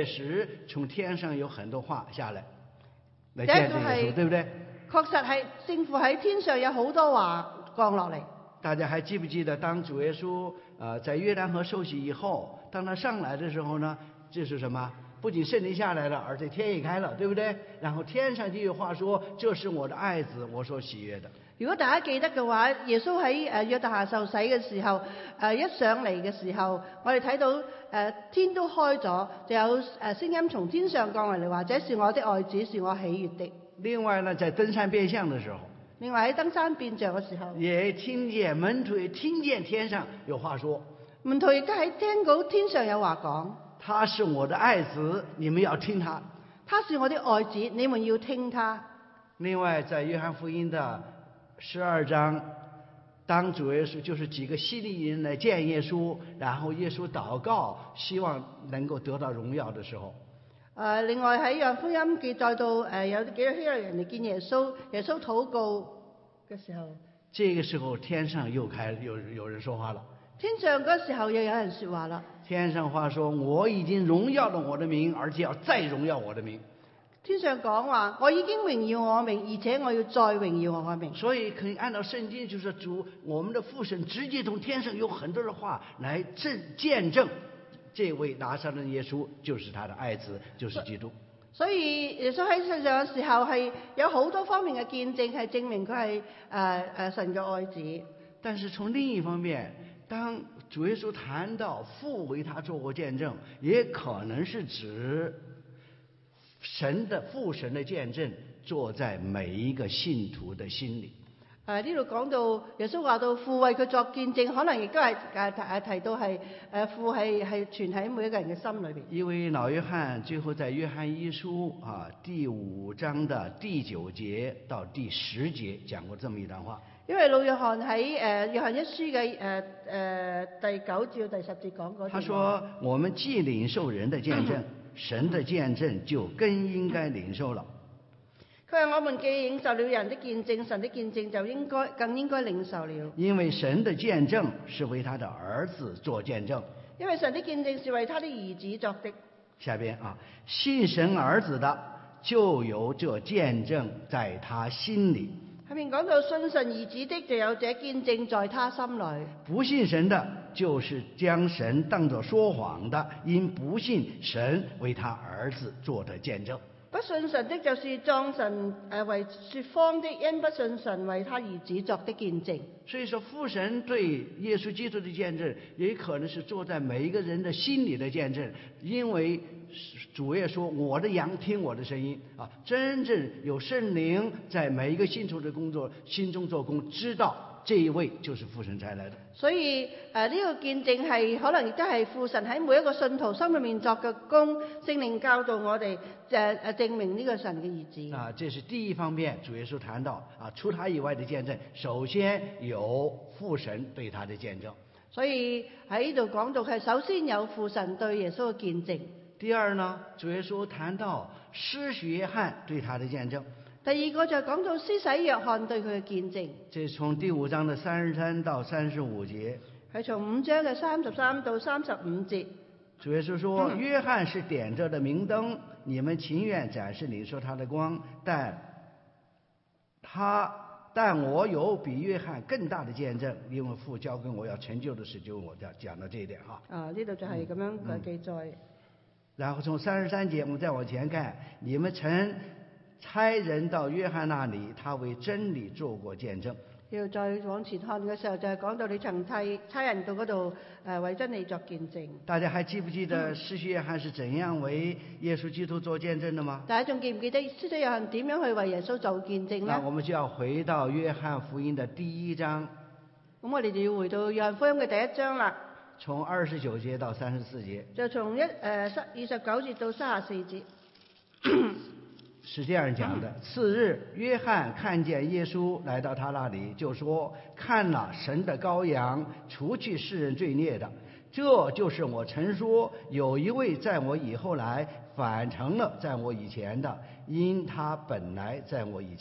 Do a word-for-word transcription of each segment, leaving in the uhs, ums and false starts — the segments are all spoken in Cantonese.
确實從天上有很多話下來，來見證耶穌，對不對？ 確實係聖父喺天上有好多話降落嚟。 大家還記不記得，當主耶穌呃在約旦河受洗以後，當他上來的時候呢，這是什麼？不僅聖靈下來了，而且天也開了，對不對？然後天上就有話說：這是我的愛子，我所喜悅的。 如果大家記得嘅話，耶穌喺誒約旦河受洗嘅時候，誒一上嚟嘅時候，我哋睇到誒天都開咗，就有誒聲音從天上降嚟，或者是我的愛子，是我喜悅的。 另外呢，在登山變像的時候， 另外喺登山變像嘅時候， 也聽見門徒也聽見天上有話說， 門徒亦都喺聽到天上有話講。 他是我的愛子，你們要聽他。 他是我的愛子，你們要聽他。 另外，在約翰福音的十二章，當主耶穌就是幾個希利人來見耶穌，然後耶穌禱告，希望能夠得到榮耀的時候。 誒，另外喺約翰福音記載到誒有幾個希利人嚟見耶穌，耶穌禱告嘅時候， 這個時候天上又開有有人說話了。 天上嗰時候又有人說話啦。 天上話說：我已經榮耀了我的名，而且要再榮耀我的名。 天上講話，我已經榮耀我名，而且我要再榮耀我名。 所以可以按照聖經，就是主我們的父神直接從天上有很多的話來證見證，這位拿撒勒耶穌就是他的愛子，就是基督。 所以耶穌喺世上嘅時候係有好多方面嘅見證，係證明佢係誒誒神嘅愛子。 但是從另一方面，當主耶穌談到父為他做過見證，也可能是指神的父神的見證坐在每一個信徒的心裏。 誒呢度講到耶穌話到父為佢作見證，可能亦都係誒誒提到係誒父係係存喺每一個人嘅心裏邊。 因為老約翰最後在約翰一書啊第五章的第九節到第十節講過這麼一段話。 因為老約翰喺誒約翰一書嘅誒誒第九至到第十節講過。他說：我們既領受人的見證，神的見證就更應該領受了。 佢話：我們既領受了人的見證，神的見證就應該更應該領受了。 因為神的見證是為他的兒子做見證。 因為神的見證是為他的兒子作的。 下邊啊，信神兒子的就有這見證在他心裏。 下面講到信神兒子的就有這見證在他心裏。 不信神的，就是將神當作說謊的，因不信神為他兒子做的見證。 不信神的，就是當神誒為說謊的，因不信神為他兒子作的見證。 所以說，父神對耶穌基督的見證，也可能是坐在每一個人的心裏的見證，因為主耶穌說：我的羊聽我的聲音啊！真正有聖靈在每一個信徒的工作心中做工，知道這一位就是父神差來的。 所以誒呢、呃這個見證係可能亦都係父神喺每一個信徒心裏面作嘅工，聖靈教導我哋誒誒證明呢個神嘅兒子。 啊，這是第一方面，主耶穌談到啊，除他以外的見證，首先有父神對他的見證。 所以喺呢度講到係首先有父神對耶穌嘅見證。 第二呢，主耶穌談到施洗約翰對他的見證。 第二個就係講到施洗約翰對佢嘅見證。 這是從第五章的三十三到三十五節。 係從五章嘅三十三到三十五節。 主耶穌說：嗯、約翰是點着的明燈，你們情願暫時領受他的光，但他但我有比約翰更大的見證，因為父交給我要成就的事，就我講講到這一點哈。 啊，呢度就係咁樣嘅記載。嗯嗯、 然後從三十三節我們再往前看，你們曾差人到約翰那裡，他為真理做過見證。 要再往前看嘅時候，就係講到你曾替差人到嗰度誒為真理作見證。大家還記不記得施洗約翰是怎樣為耶穌基督做見證的嗎？大家仲記唔記得施洗約翰點樣去為耶穌做見證呢？ 那我們就要回到約翰福音的第一章。 咁我哋就要回到約翰福音嘅第一章啦。 從二十九節到三十四節。 就從一誒二十九節到三十四節。 是這樣講的：次日，約翰看見耶穌來到他那裡，就說：看了神的羔羊，除去世人罪孽的。這就是我曾說，有一位在我以後來，反成了在我以前的，因他本來在我以前。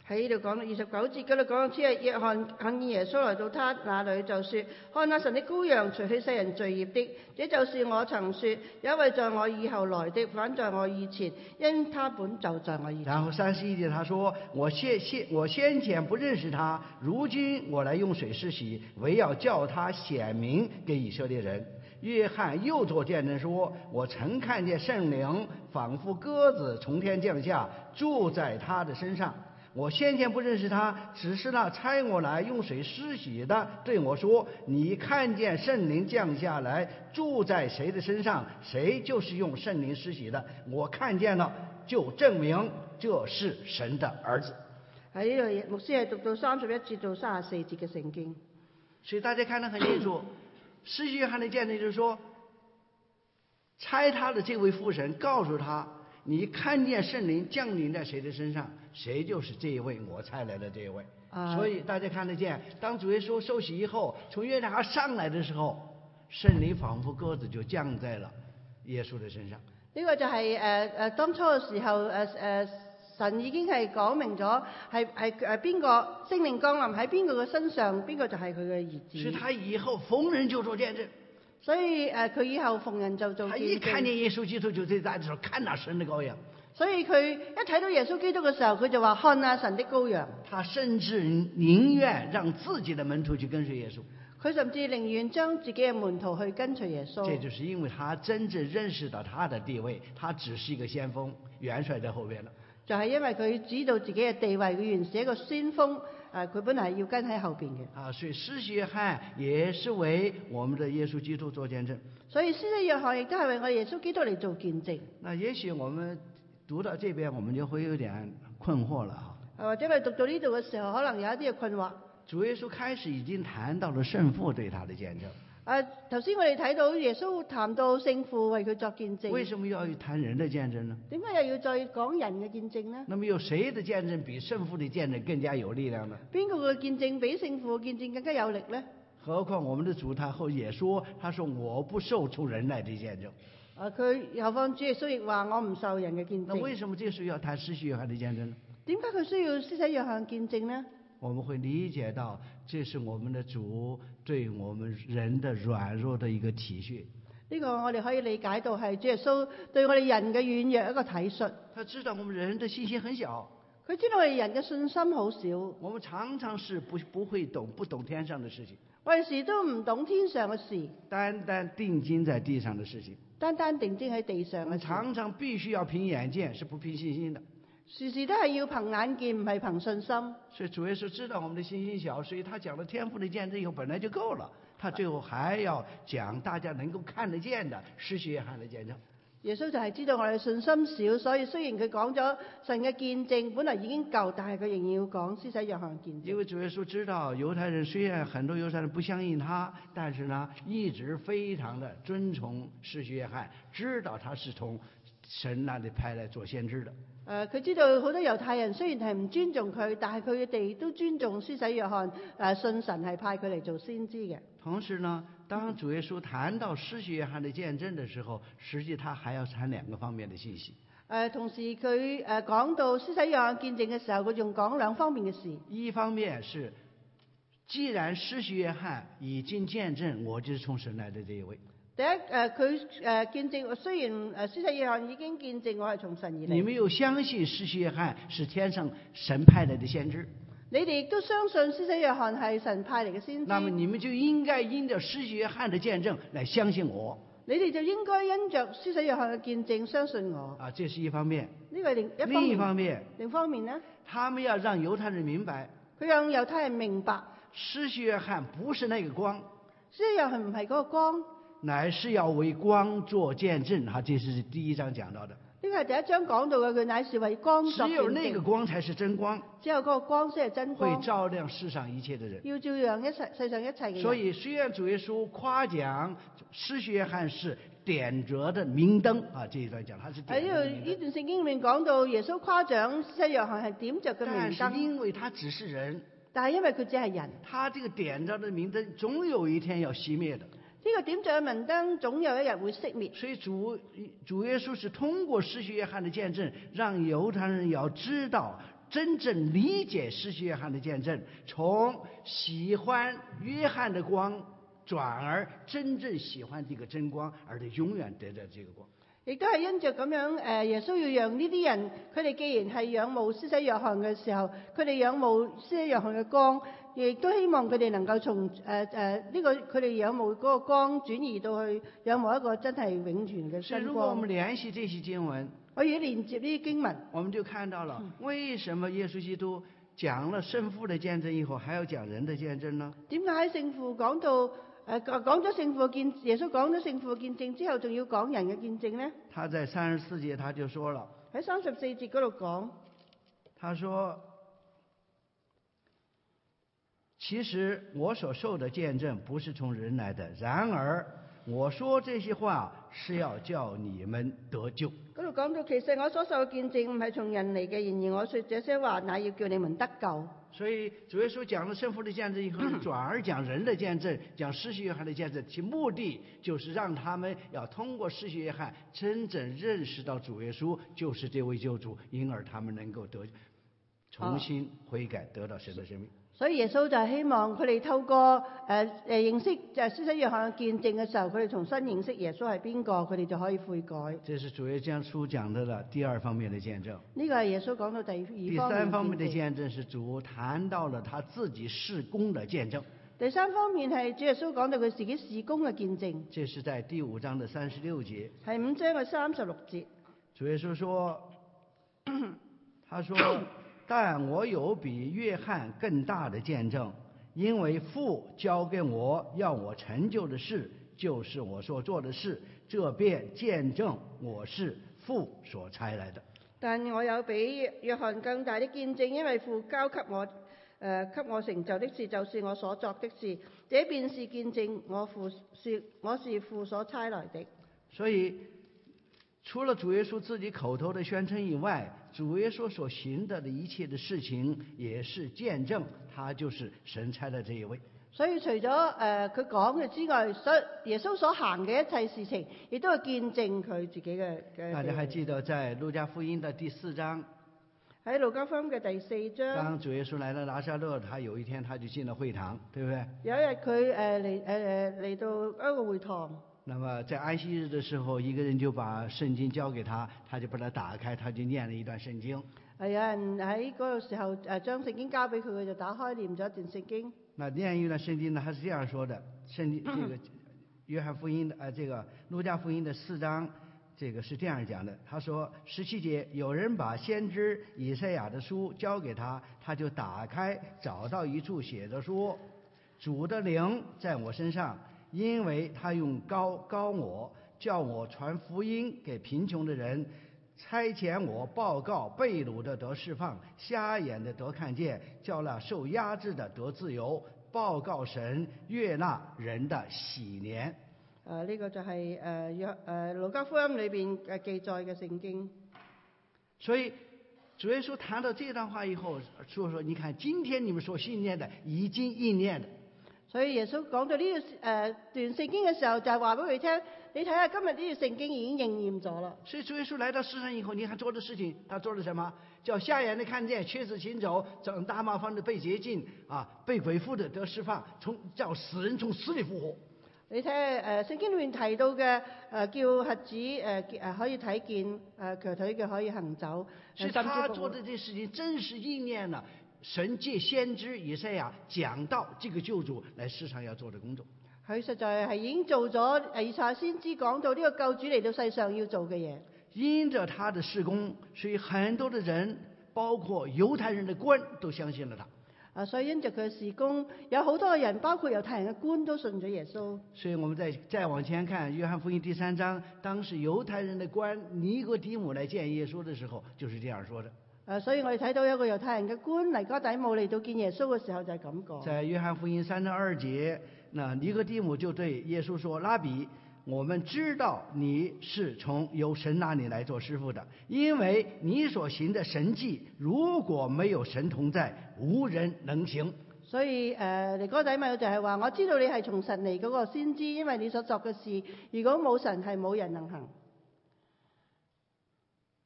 喺呢度講到二十九節嗰度講到，只係約翰看見耶穌來到他那裏，就說：看那神的羔羊，除去世人罪孽的。這就是我曾說，有一位在我以後來的，反在我以前，因他本就在我以前。 然後三十一節他說：我先先我先前不認識他，如今我來用水施洗，為要叫他顯明給以色列人。約翰又作見證說：我曾看見聖靈仿佛鴿子從天降下，住在他的身上。我先前不認識他，只是那差我來用水施洗的對我說：你看見聖靈降下來住在誰的身上，誰就是用聖靈施洗的。我看見了，就證明這是神的兒子。 喺呢度牧師係讀到三十一節到三十四節嘅聖經， 所以大家看得很清楚。施洗約翰的見證就是說，差他的這位父神告訴他：你看見聖靈降臨在誰的身上，誰就是這一位我差來的這一位。啊、所以大家看得見，當主耶穌受洗以後，從約旦河上來的時候，聖靈仿佛鴿子就降在了耶穌的身上。 呢個就係誒誒當初嘅時候誒誒、呃呃、神已經係講明咗係係誒邊個聖靈降臨喺邊個嘅身上，邊個就係佢嘅兒子。 所以他以後逢人就做見證。 所以誒佢、呃、以後逢人就做見證。他一看見耶穌基督就在那時候看那神的羔羊。所以佢一睇到耶穌基督嘅時候，佢就話看啊神的羔羊。 他甚至寧願讓自己的門徒去跟隨耶穌。 佢甚至寧願將自己嘅門徒去跟隨耶穌。 這就是因為他真正認識到他的地位，他只是一個先鋒，元帥在後邊了。 就係因為佢知道自己嘅地位，佢原是一個先鋒，誒佢本來係要跟喺後邊嘅。啊， 所以施洗約翰也是為我們的耶穌基督做見證。 所以施洗約翰亦都係為我耶穌基督嚟做見證。 那也許我們讀到這邊，我們就會有點困惑了哈。 或者我哋讀到呢度嘅時候，可能有一啲嘅困惑。 主耶穌開始已經談到了聖父對他的見證。 誒頭先我哋睇到耶穌談到聖父為佢作見證。 為什麼要談人的見證呢？ 點解又要再講人嘅見證呢？ 那麼有誰的見證比聖父的見證更加有力量呢？ 邊個嘅見證比聖父嘅見證更加有力呢？ 何況我們的主他後也說，他說我不受從人來的見證。 啊，佢何況主耶穌亦話我唔受人嘅見證。 那為什麼這時候要談施洗約翰的見證呢？ 點解佢需要施洗約翰見證呢？ 我們會理解到，這是我們的主對我們人的軟弱的一個體恤。 呢個我哋可以理解到係主耶穌對我哋人嘅軟弱一個體恤。 他知道我們人的信心很小， 佢知道我哋人嘅信心好少。 我們常常是不不會懂不懂天上的事情。 我哋時都唔懂天上嘅事， 單單定睛在地上的事情。 單單定睛喺地上嘅事。 常常必須要憑眼見，是不憑信心的。 時時都係要憑眼見，唔係憑信心。 所以主耶穌知道我們的信心小，所以他講了天父的見證以後本來就夠了，他最後還要講大家能夠看得見的施洗約翰的見證。 耶穌就係知道我哋信心少，所以雖然佢講咗神嘅見證本來已經夠，但係佢仍然要講施洗約翰見證。 因為主耶穌知道猶太人雖然很多猶太人不相信他，但是呢一直非常的尊崇施洗約翰，知道他是從神那裏派來做先知的。 誒、呃，佢知道好多猶太人雖然係唔尊重佢，但係佢哋都尊重施洗約翰，誒、呃、信神係派佢嚟做先知嘅。 同時呢，當主耶穌談到施洗約翰的見證的時候，實際他還要談兩個方面的信息。誒、 呃，同時佢誒講到施洗約翰見證嘅時候，佢仲講兩方面嘅事。 一方面是，既然施洗約翰已經見證我就是從神來的這一位。第一，誒佢誒見證，雖然誒施洗約翰已經見證我係從神而嚟。 你們又相信施洗約翰是天上神派來的先知？ 你哋亦都相信施洗約翰係神派嚟嘅先知？ 那麼你們就應該因着施洗約翰的見證來相信我。 你哋就應該因着施洗約翰嘅見證相信我。 啊，這是一方面。 呢個係另一方面。 另一方面。 另一方面呢？ 他們要讓猶太人明白。 佢讓猶太人明白， 施洗約翰不是那個光。 施洗約翰唔係嗰個光。 乃是要為光做見證，哈，這是第一章講到的。 呢個係第一章講到嘅，佢乃是為光作見證。 只有那個光才是真光。 只有嗰個光先係真光。 會照亮世上一切的人。 要照亮一世世上一切嘅人。 所以雖然主耶穌誇獎施洗約翰是點着的明燈，啊，這一段講他是點着的明燈。喺呢度呢段聖經裏面講到耶穌誇獎施洗約翰係點着嘅明燈。 但是因為他只是人， 但係因為佢只係人， 他這個點着的明燈總有一天要熄滅的。 呢個點着嘅明燈總有一日會熄滅， 所以主主耶穌是通過施洗約翰的見證，讓猶太人要知道真正理解施洗约翰的見證，從喜歡約翰的光轉而真正喜歡這個真光，而佢永遠得到這個光。 亦都係因着咁樣，誒耶穌要讓呢啲人，佢哋既然係仰慕施洗約翰嘅時候，佢哋仰慕施洗約翰嘅光，亦都希望佢哋能夠從誒誒呢個佢哋仰慕嗰個光轉移到去仰慕一個真係永存嘅真光。 如果我們聯繫這些經文， 我要連接呢啲經文， 我們就看到了為什麼耶穌基督講了聖父的見證以後，還要講人的見證呢？ 點解喺聖父講到？誒講咗聖父嘅見，耶穌講咗聖父嘅見證之後，仲要講人嘅見證呢？ 他在三十四節他就說了， 喺三十四節嗰度講， 他說：其實我所受的見證不是從人來的，然而我說這些話是要叫你們得救。 嗰度講到，其實我所受嘅見證唔係從人嚟嘅，然而我說這些話，乃要叫你們得救。 所以主耶穌講了聖父的見證以後，轉而講人的見證，講施洗約翰的見證，其目的就是讓他們要通過施洗約翰真正認識到主耶穌就是這位救主，因而他們能夠得重新悔改，得到神的生命。 所以耶穌就係希望佢哋透過誒誒、呃、認識誒施洗約翰嘅見證嘅時候，佢哋重新認識耶穌係邊個，佢哋就可以悔改。 這是主耶穌講的了第二方面的見證。 呢個係耶穌講到第二方面。 第三方面的見證是主談到了他自己事工的見證。 第三方面係主耶穌講到佢自己事工嘅見證。 這是在第五章的三十六節。 係五章嘅三十六節。 主耶穌說，他說。但我有比約翰更大的見證，因為父交給我要我成就的事，就是我所做的事，這便見證我是父所差來的。 但我有比約翰更大的見證，因為父交給我誒、呃、給我成就的事，就是我所作的事，這便是見證我父是我是父所差來的。 所以除了主耶穌自己口頭的宣稱以外，主耶穌所行的的一切的事情也是見證他就是神差的這一位。 所以除咗誒佢講嘅之外，所耶穌所行嘅一切事情，亦都係見證佢自己嘅嘅。 大家還記得在路加福音的第四章， 喺路加福音嘅第四章， 當主耶穌來到拿撒勒，他有一天他就進了會堂，對不對？ 有一日佢誒嚟誒誒嚟到一個會堂。 那麼在安息日的時候，一個人就把聖經交給他，他就把它打開，他就念了一段聖經。 係有人喺嗰個時候誒將聖經交俾佢，佢就打開念咗一段聖經。 那念一段聖經呢，他是這樣說的：聖經這個約翰福音的呃這個路加福音的四章，這個是這樣講的。他說十七節，有人把先知以賽亞的書交給他，他就打開，找到一處寫着說：主的靈在我身上。因為他用膏膏我，叫我傳福音給貧窮的人，差遣我報告被擄的得釋放，瞎眼的得看見，叫那受壓制的得自由，報告神悅納人的喜年。 誒、啊，呢、這個就係誒約誒路加福音裏邊誒記載嘅聖經。 所以主耶穌談到這段話以後，說說你看，今天你們所信念的已經應驗了。 所以耶穌講到呢個誒段聖經嘅時候，就係話俾佢聽，你睇下今日呢個聖經已經應驗咗啦。 所以主耶穌來到世上以後，你看做的事情，他做了什麼？叫瞎眼的看見，瘸子行走，長大麻風的被潔淨，啊，被鬼附的得釋放，從叫死人從死裏復活。 你睇下誒聖經裏面提到嘅誒、呃、叫瞎子誒誒可以睇見，誒瘸腿嘅可以行走。 所以他做的這事情真是應驗了神借先知以賽亞講到這個救主來世上要做的工作。 佢實在係已經做咗誒以賽亞先知講到呢個救主嚟到世上要做嘅嘢。 因着他的事工，所以很多的人，包括猶太人的官都相信了他。 啊，所以因着佢嘅事工，有好多嘅人，包括猶太人嘅官都信咗耶穌。 所以我們再再往前看約翰福音第三章，當時猶太人的官尼哥底母來見耶穌的時候，就是這樣說的。 誒，所以我哋睇到有個猶太人嘅官尼哥底母嚟到見耶穌嘅時候就係咁講。在約翰福音三章二節，那尼哥底母就對耶穌說：拉比，我們知道你是從由神那裡來做師傅的，因為你所行的神蹟，如果沒有神同在，無人能行。 所以誒，尼哥底母就係話：我知道你係從神嚟嗰個先知，因為你所作嘅事，如果冇神係冇人能行。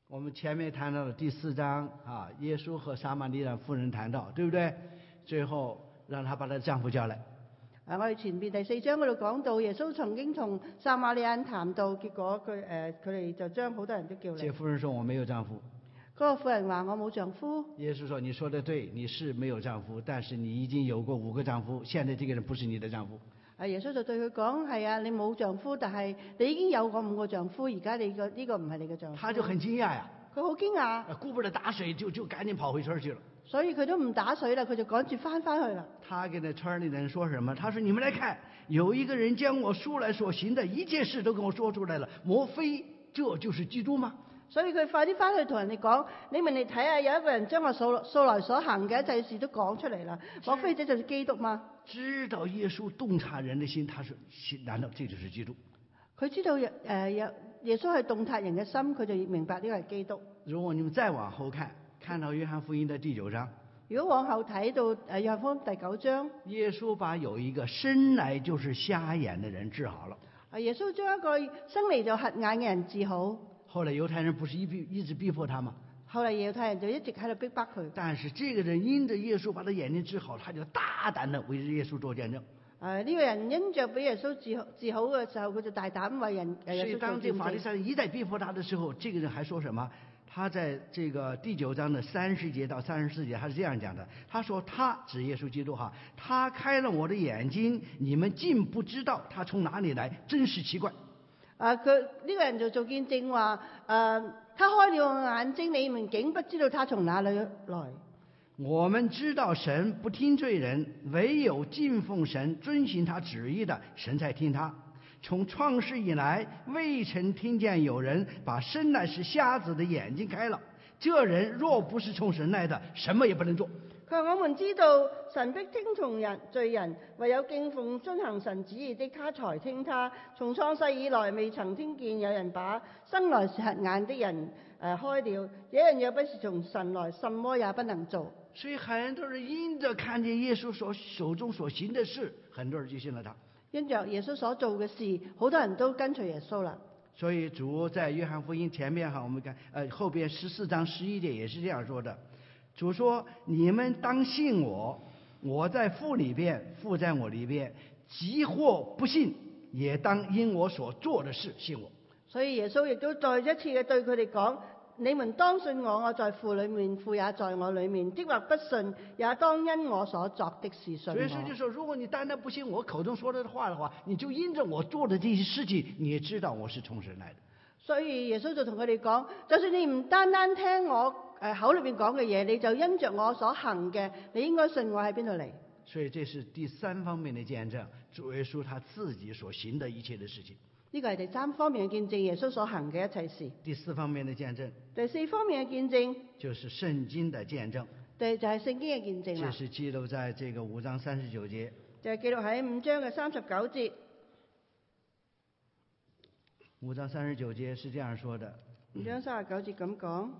我們前面談到了第四章啊，耶穌和撒瑪利亞婦人談到，對不對？最後讓她把她丈夫叫來。 啊，我哋前邊第四章嗰度講到，耶穌曾經同撒瑪利亞人談到，結果佢誒佢哋就將好多人都叫嚟。 這婦人說：我沒有丈夫。 嗰個婦人話：我冇丈夫。 耶穌說：你說得對，你是沒有丈夫，但是你已經有過五個丈夫，現在這個人不是你的丈夫。 啊，耶穌就對佢講：係啊，你冇丈夫，但係你已經有過五個丈夫，而家你個呢個唔係你嘅丈夫。 他就很驚訝呀， 佢好驚訝， 顧不得打水，就就趕緊跑回村去了。 所以佢都唔打水啦，佢就趕住翻翻去啦。 他跟那村裏人說什麼？他說：你們來看，有一個人將我素來所行的一切事都跟我說出來了，莫非這就是基督嗎？ 所以佢快啲翻去同人哋講：你們嚟睇下，有一個人將我素素來所行嘅一切事都講出嚟啦，莫非這就是基督嗎？ 知道耶穌洞察人的心，他說：難道這就是基督？ 佢知道誒、呃、耶耶穌係洞察人嘅心，佢就明白呢個係基督。 如果你們再往後看，看到約翰福音的第九章， 如果往後睇到誒約翰福音第九章， 耶穌把有一個生來就是瞎眼的人治好了。 啊，耶穌將一個生嚟就瞎眼嘅人治好。 後來猶太人不是一逼一直逼迫他嗎？ 後來猶太人就一直喺度逼迫佢。但是這個人因着耶穌把他眼睛治好，他就大膽地為耶穌做見證。 誒，呢個人因着俾耶穌治好治好嘅時候，佢就大膽為人誒耶穌做見證。所以當這個法利賽人一再逼迫他的時候，這個人還說什麼？他在這個第九章的三十節到三十四節，他是這樣講的。他說：他指耶穌基督哈，他開了我的眼睛，你們竟不知道他從哪裡來，真是奇怪。 啊，佢呢、這個人就做見證話：誒、呃，他開了我眼睛，你們竟不知道他從哪裡來。 我們知道神不聽罪人，唯有敬奉神、遵行他旨意的，神才聽他。從創世以來，未曾聽見有人把生來是瞎子的眼睛開了。這人若不是從神來的，什麼也不能做。 佢話：我們知道神必聽從人罪人，唯有敬奉遵行神旨意的，他才聽他。從創世以來，未曾聽見有人把生來是瞎眼的人誒、呃、開了。這人若不是從神來，什麼也不能做。 所以很多人因着看見耶穌所手中所行的事，很多人就信了他。 因着耶穌所做嘅事，好多人都跟隨耶穌啦。 所以主在約翰福音前面哈，我們看呃後邊十四章十一節也是這樣說的。主說：你們當信我，我在父裏邊，父在我裏邊。即或不信，也當因我所做的事信我。所以耶穌亦都再一次嘅對佢哋講：你們當信我，我在父裏面，父也在我裏面。即或不信，也當因我所作的事信我。所以說就說，如果你單單不信我口中說的話的話，你就因着我做的這些事情，你也知道我是從神來的。所以耶穌就同佢哋講：就算你唔單單聽我誒口裏邊講嘅嘢，你就因着我所行嘅，你應該信我喺邊度嚟。所以這是第三方面的見證，主耶穌他自己所行的一切的事情。呢個係第三方面嘅見證，耶穌所行嘅一切事。第四方面的見證，第四方面嘅見證就是聖經的見證。對，就係聖經嘅見證啦。就是記錄在這個五章三十九節。就係記錄喺五章嘅三十九節。五章三十九節是這樣說的。五章三十九節咁講。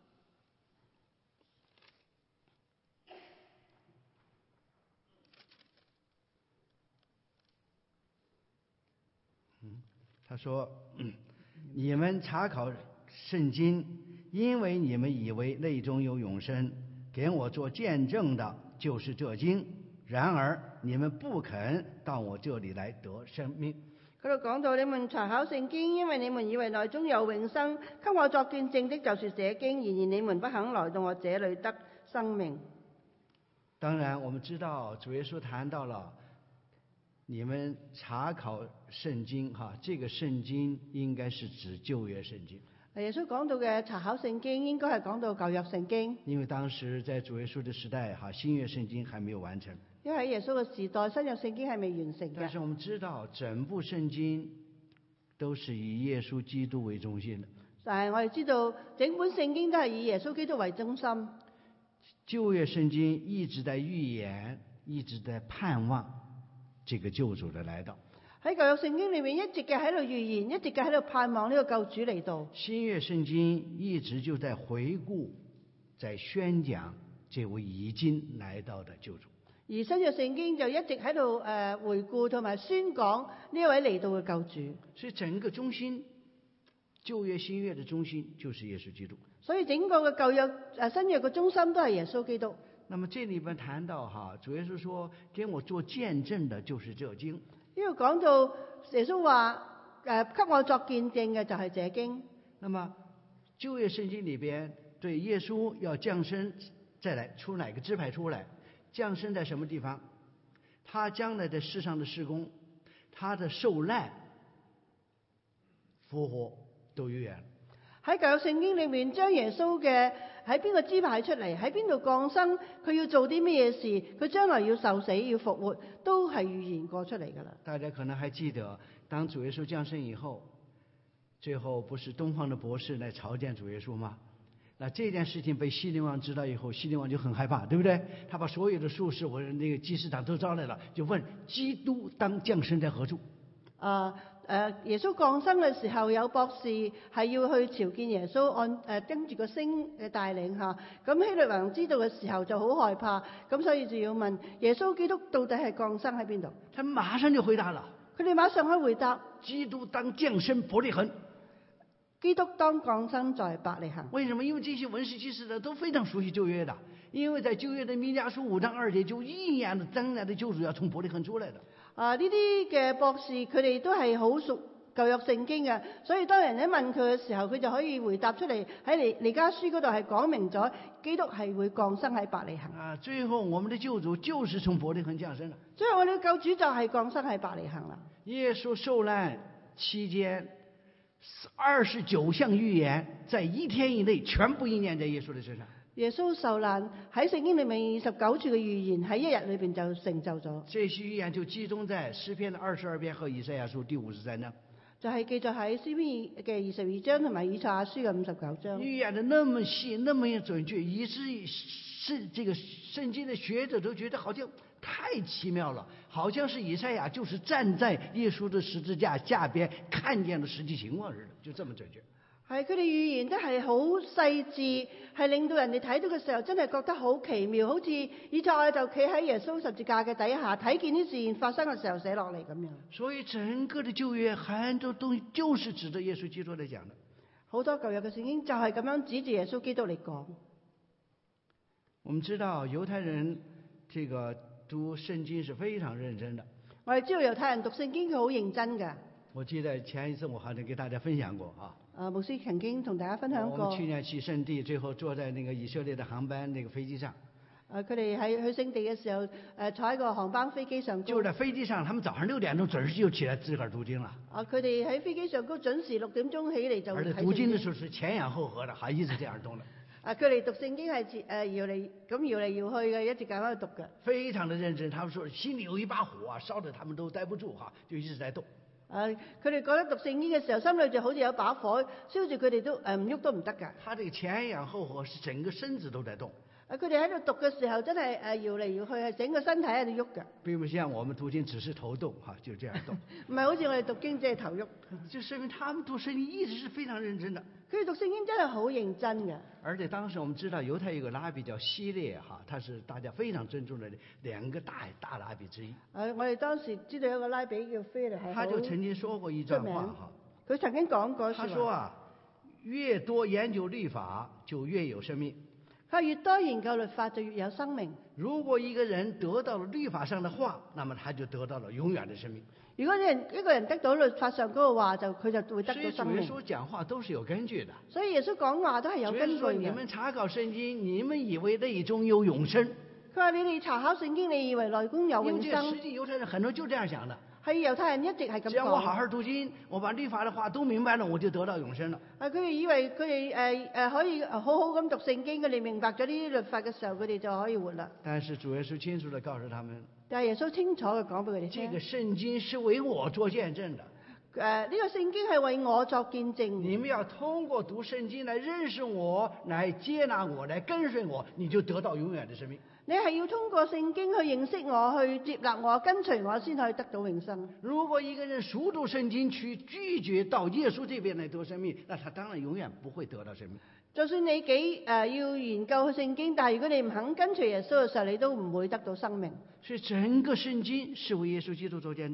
他說：你們查考聖經，因為你們以為內中有永生，給我做見證的就是這經。然而你們不肯到我這裏來得生命。嗰度講到你們查考聖經，因為你們以為內中有永生，給我作見證的就是這經。然而你們不肯來到我這裏得生命。當然我們知道主耶穌談到了你們查考聖經哈，這個聖經應該是指舊約聖經。耶穌講到嘅查考聖經，應該係講到舊約聖經。因為當時在主耶穌的時代哈，新約聖經還沒有完成。因為喺耶穌嘅時代，新約聖經係未完成嘅。但是我們知道，整部聖經都是以耶穌基督為中心的。但係我哋知道，整本聖經都係以耶穌基督為中心。舊約聖經一直在預言，一直在盼望這個救主的來到。喺舊約聖經裏面一直嘅喺度預言，一直嘅喺度盼望呢個救主嚟到。新約聖經一直就在回顧，在宣講這位已經來到的救主。而新約聖經就一直喺度誒回顧同埋宣講呢位嚟到嘅救主。所以整個中心旧約新約的中心就是耶穌基督。 所以整個嘅舊約誒新約嘅中心都係耶穌基督。 那麼這裏邊談到哈，主耶穌說給我做見證的就是這經。 呢度講到耶穌話誒給我作見證嘅就係這經。 那麼舊約聖經裏邊對耶穌要降生再來出哪個支派出來，降生在什麼地方，他將來在世上的事工，他的受難復活都預言。 喺舊約聖經裏面將耶穌嘅喺邊個支派出嚟，喺邊度降生，佢要做啲咩嘢事，佢將來要受死要復活，都係預言過出嚟噶啦。 大家可能還記得，當主耶穌降生以後，最後不是東方的博士來朝見主耶穌嗎？那這件事情被希律王知道以後，希律王就很害怕，對不對？他把所有的術士和那個祭司長都招來了，就問基督當降生在何處？ 啊誒，耶穌降生嘅時候，有博士係要去朝見耶穌，按誒跟住個星嘅帶領下。咁希律王知道嘅時候就好害怕，咁所以就要問耶穌基督到底係降生喺邊度？ 他馬上就回答了， 佢哋馬上去回答： 基督當降生伯利恆。 基督當降生在伯利恆。 為什麼？因為這些文士祭司的都非常熟悉舊約的，因為在舊約的彌迦書五章二節就應驗了將來的救主要從伯利恆出來的。 啊！呢啲嘅博士佢哋都係好熟舊約聖經嘅，所以當人一問佢嘅時候，佢就可以回答出嚟。喺彌彌迦書嗰度係講明咗，基督係會降生喺伯利恆。 啊！最後我們的救主就是從伯利恆降生了。 最後我哋嘅救主就係降生喺伯利恆啦。 耶穌受難期間，二十九項預言在一天以內全部應驗在耶穌的身上。 耶穌受難喺聖經裏面二十九處嘅預言喺一日裏邊就成就咗。 這些預言就集中在詩篇的二十二篇和以賽亞書第五十三章。 就係記載喺詩篇嘅二十二章同埋以賽亞書嘅五十九章。 預言的那麼細，那麼準確，以至於是這個聖經的學者都覺得好像太奇妙了，好像是以賽亞就是站在耶穌的十字架下邊看見了實際情況似的，就這麼準確。 係佢哋預言得係好細緻，係令到人哋睇到嘅時候真係覺得好奇妙，好似以賽亞就企喺耶穌十字架嘅底下睇見啲事件發生嘅時候寫落嚟咁樣。所以整個的舊約很多東西就是指着耶穌基督嚟講的。好多舊約嘅聖經就係咁樣指住耶穌基督嚟講。 我們知道猶太人這個讀聖經是非常認真的。 我哋知道猶太人讀聖經佢好認真㗎。 我記得前一次我好像給大家分享過啊。 啊，牧師曾經同大家分享過。 我們去年去聖地，最後坐在那個以色列的航班那個飛機上。 啊，佢哋喺去聖地嘅時候，誒、呃、坐喺個航班飛機上。 就在飛機上，他們早上六點鐘準時就起來自個兒讀經了。 啊，佢哋喺飛機上高準時六點鐘起嚟就。 而且讀經的時候是前仰後合的，還一直這樣動的。 啊，佢哋讀聖經係誒、呃、搖嚟咁搖嚟搖去嘅，一直咁喺度讀嘅。 非常的認真，他們說心裏有一把火啊，燒得他們都待不住哈，就一直在動。 啊！佢哋覺得讀聖經嘅時候，心裏就好似有把火燒住佢哋都誒唔喐都唔得㗎。他這個前仰後合是整個身子都在動。 啊！佢哋喺度讀嘅時候，真係誒搖嚟搖去，係整個身體喺度喐㗎。 並不像我們讀經只是頭動哈，就這樣動。 唔係好似我哋讀經只係頭喐。 就說明他們讀聖經一直是非常認真的。 佢哋讀聖經真係好認真嘅。 而且當時我們知道猶太有個拉比叫希列哈，他是大家非常尊重的兩個大大拉比之一。誒、 啊，我哋當時知道有個拉比叫菲列，係他就曾經說過一段話哈。 佢曾經講過。 他說啊，越多研究律法就越有生命。 佢越多研究律法就越有生命。 如果一個人得到了律法上的話，那麼他就得到了永遠的生命。 如果人一個人得到律法上嗰個話，就佢就會得到生命。 所以主耶穌講話都是有根據的。 所以耶穌講話都係有根據嘅。 你們查考聖經，你們以為內中有永生。 佢話你哋查考聖經，你以為內中有永生。 因為實際猶太人很多就這樣想的。 係猶太人一直係咁講。只要我好好讀經，我把律法的話都明白了，我就得到永生了。 啊！佢哋以為佢哋誒誒可以好好咁讀聖經，佢哋明白咗呢啲律法嘅時候，佢哋就可以活啦。 但是主耶穌清楚地告訴他們。 但係耶穌清楚嘅講俾佢哋聽。 這個聖經是為我做見證的。 誒、呃，呢、這個聖經係為我作見證。 你們要通過讀聖經來認識我，來接納我，來跟隨我，你就得到永遠的生命。 你係要通過聖經去認識我，去接納我，跟隨我，先可以得到永生。 如果一個人熟讀聖經，去拒絕到耶穌這邊來得生命，那他當然永遠不會得到生命。 就算你幾誒、呃、要研究聖經，但係如果你唔肯跟隨耶穌嘅時候，你都唔會得到生命。 所以整個聖經是為耶穌基督做見證的。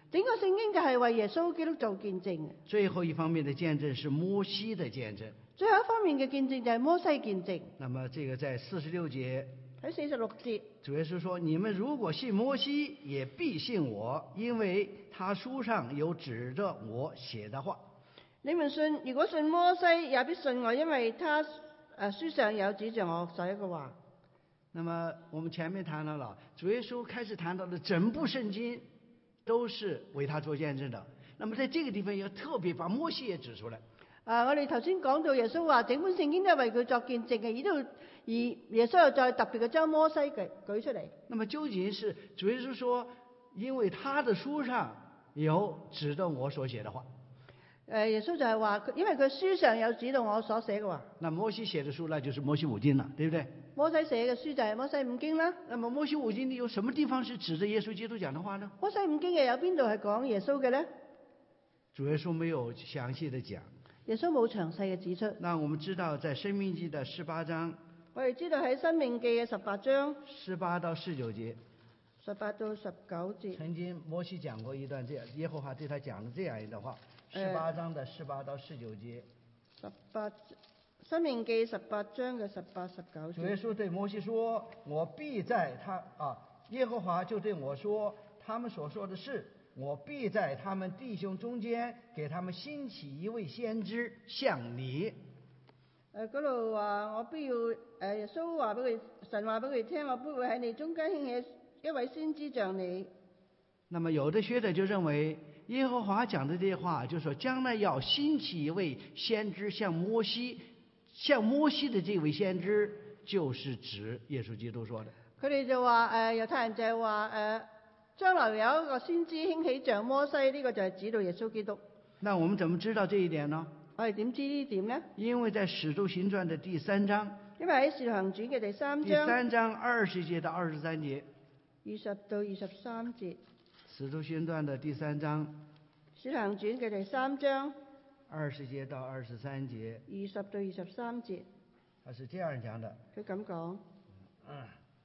整個聖經就係為耶穌基督做見證嘅。 最後一方面的見證是摩西的見證。 最後一方面嘅見證就係摩西見證。 那麼這個在四十六節， 喺四十六節， 主耶穌說：你們如果信摩西，也必信我，因為他書上有指着我寫的話。 你們信，如果信摩西，也必信我，因為他誒書上有指着我寫嘅話。 那麼我們前面談到了，主耶穌開始談到的整部聖經都是為他做見證的。那麼在這個地方要特別把摩西也指出來。 啊，我哋頭先講到耶穌話整本聖經都係為佢作見證嘅，呢度而耶穌又再特別嘅將摩西舉舉出嚟。 那麼究竟是主耶穌說，因為他的書上有指着我所寫的話。 誒，耶穌就係話，因為佢書上有指到我所寫嘅話。 那摩西寫的書呢，就是摩西五經了，對不對？ 摩西寫嘅書就係摩西五經啦。 那麼摩西五經裏有什麼地方是指着耶穌基督講的話呢？ 摩西五經嘅有邊度係講耶穌嘅呢？ 主耶穌沒有詳細的講。 耶穌冇詳細嘅指出。 那我們知道在申命記的十八章。 我哋知道喺申命記嘅十八章。 十八到十九節。 十八到十九節。 曾經摩西講過一段這樣，耶和華對他講了這樣一段話。十八章的十八到十九節。 十八，申命記十八章嘅十八十九節。 主耶穌對摩西說：我必在他啊，耶和華就對我說，他們所說的是，我必在他們弟兄中間給他們興起一位先知，像你。 誒，嗰度話我必要誒，耶穌話俾佢，神話俾佢聽，我必會喺你中間興起一位先知像你。 那麼有的學者就認為，耶和華講的這些話，就是說將來要興起一位先知，像摩西，像摩西的這位先知，就是指耶穌基督說的。 佢哋就話誒，猶太人就係話誒，將來有一個先知興起像摩西，呢、這個就係指到耶穌基督。 那我們怎麼知道這一點呢？ 我哋點知呢點呢？ 因為在使徒行傳的第三章。 因為喺使徒行傳嘅第三章。 第三章二十節到二十三節。 二十到二十三節。 使徒行傳的第三章。 使徒行傳嘅第三章。 二十節到二十三節。 二十到二十三節。 他是這樣講的。 佢咁講。 嗯。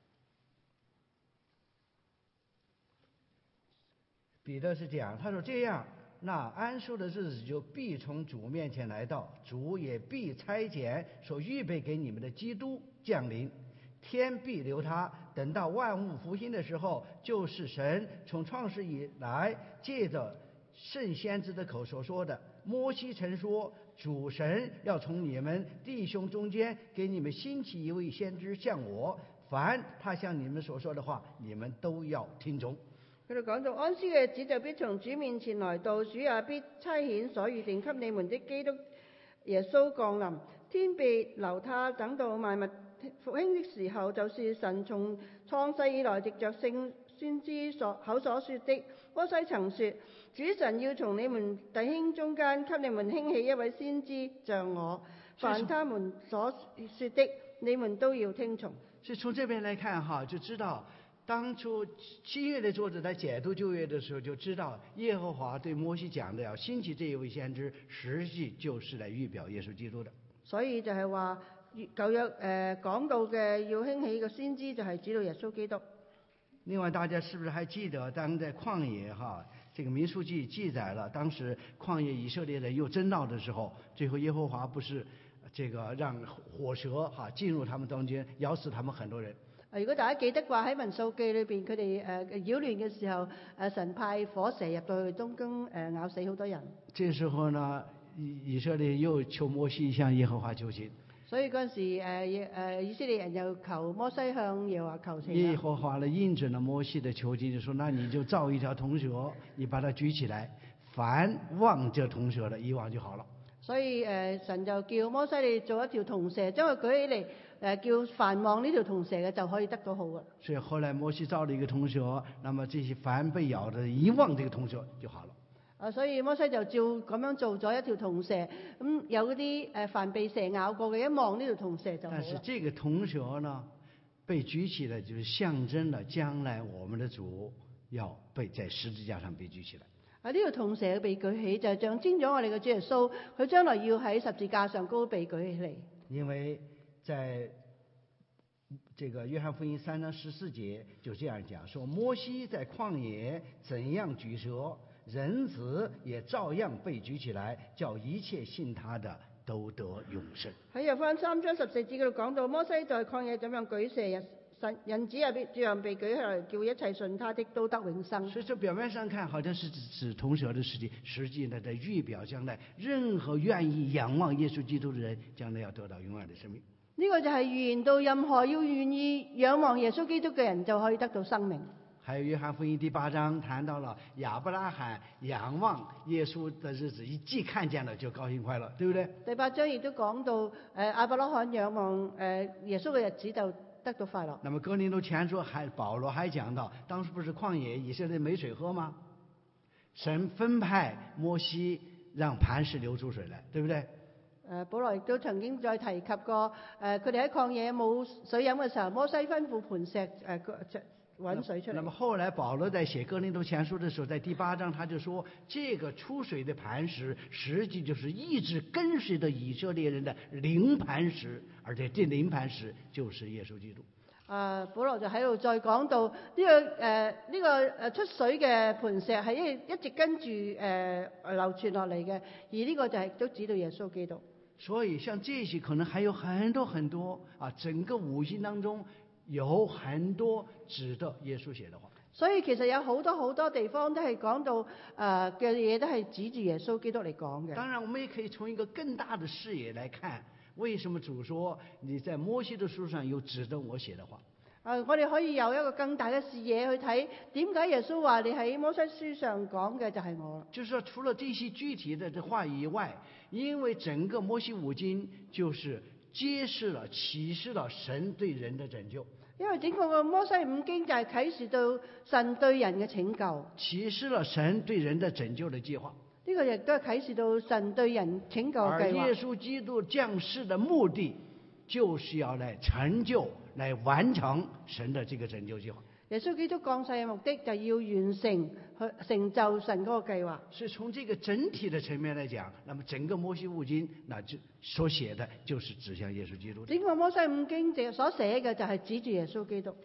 彼得是這樣，他說這樣，那安息的日子就必從主面前來到，主也必差遣所預備給你們的基督降臨，天必留他，等到萬物復興的時候，就是神從創世以來借着聖先知的口所說的。摩西曾說，主神要從你們弟兄中間給你們興起一位先知像我，凡他向你們所說的話，你們都要聽從。 佢哋講到安息嘅日子就必從主面前來到，主也必差遣所預定給你們的基督耶穌降臨，天必留他，等到萬物復興的時候，就是神從創世以來藉着聖先知所口所說的。摩西曾說，主神要從你們弟兄中間給你們興起一位先知像我，凡他們所說的，你們都要聽從。 所以從這邊來看哈，就知道當初新約的作者在解讀舊約的時候，就知道耶和華對摩西講的要興起這一位先知，實際就是來預表耶穌基督的。所以就係話舊約誒講到嘅要興起個先知，就係指到耶穌基督。 另外，大家是不是還記得當在曠野哈，這個民數記記載了當時曠野以色列人又爭鬧的時候，最後耶和華不是這個讓火蛇哈進入他們當中，咬死他們很多人。 如果大家記得話喺民數記裏邊，佢哋誒擾亂嘅時候，誒神派火蛇入到去當中誒咬死好多人。 這時候呢，以以色列又求摩西向耶和華求情。 所以嗰陣時誒誒以色列人又求摩西向耶和華求情。 耶和華呢應准了摩西的求情，就說：那你就造一條銅蛇，你把它舉起來，凡望這銅蛇的，一望就好了。 所以誒、呃、神就叫摩西你做一條銅蛇，將佢舉起嚟。誒叫凡望呢條銅蛇嘅就可以得到好嘅。所以後來摩西造了一個銅蛇，那麼這些凡被咬的一望這個銅蛇就好了。啊，所以摩西就照咁樣做咗一條銅蛇，咁、嗯、有嗰啲誒凡被蛇咬過嘅一望呢條銅蛇就好了。但是這個銅蛇呢，被舉起來就是象徵了將來我們的主要被在十字架上被舉起來。啊，呢條銅蛇被舉起就係象徵咗我哋嘅主耶穌，佢將來要喺十字架上高被舉起嚟。因為在這個約翰福音三章十四節就這樣講，說摩西在曠野怎樣舉蛇， 人子也照樣被舉起來，叫一切信他的都得永生。 喺約翰三章十四節嗰度講到，摩西在曠野怎樣舉蛇，人子也這樣被舉起來，叫一切信他的都得永生。 所以這表面上看好像是指同時的事情，實際呢在預表將來任何願意仰望耶穌基督的人，將來要得到永遠的生命。 呢、這個就係預言到任何要願意仰望耶穌基督嘅人就可以得到生命。 還有約翰福音第八章談到了亞伯拉罕仰望耶穌的日子，一既看見了就高興快樂，對不對？ 第八章亦都講到誒亞伯拉罕仰望誒耶穌嘅日子就得到快樂。 那麼哥林多前書還保羅還講到，當時不是曠野以色列沒水喝嗎？神分派摩西讓磐石流出水來，對不對？ 誒保羅亦都曾經再提及過誒佢哋喺曠野冇水飲嘅時候，摩西吩咐磐石誒揾水出來。 那麼後來保羅在寫哥林多前書的時候，在第八章他就說，這個出水的磐石實際就是一直跟隨的以色列人的靈磐石，而且這靈磐石就是耶穌基督。 啊，保羅就喺度再講到呢、這個誒呢、呃這個誒出水嘅磐石係一一直跟住誒、呃、流傳落嚟嘅，而呢個就係都指到耶穌基督。 所以像這些可能還有很多很多啊，整個五經當中有很多指的耶穌寫的話。 所以其實有好多好多地方都係講到誒嘅嘢都係指住耶穌基督嚟講嘅。 當然，我們也可以從一個更大的視野來看，為什麼主說你在摩西的書上有指着我寫的話？ 啊，我哋可以有一個更大嘅視野去睇，點解耶穌話你喺摩西書上講嘅就係我？ 就是說，除了這些具體的這話語以外，因為整個摩西五經就是揭示了、啟示了神對人的拯救。 因為整個個摩西五經就係啟示到神對人嘅拯救， 啟示了神對人的拯救的計劃。 呢個亦都係啟示到神對人拯救嘅計劃。 而耶穌基督降世的目的，就是要來成就、來完成神的這個拯救計劃。 耶穌基督降世嘅目的，就要完成去成就神嗰個計劃。 所以從這個整體的層面來講，那麼整個摩西五經，那就所寫的就是指向耶穌基督的。 整個摩西五經所寫嘅就係指住耶穌基督。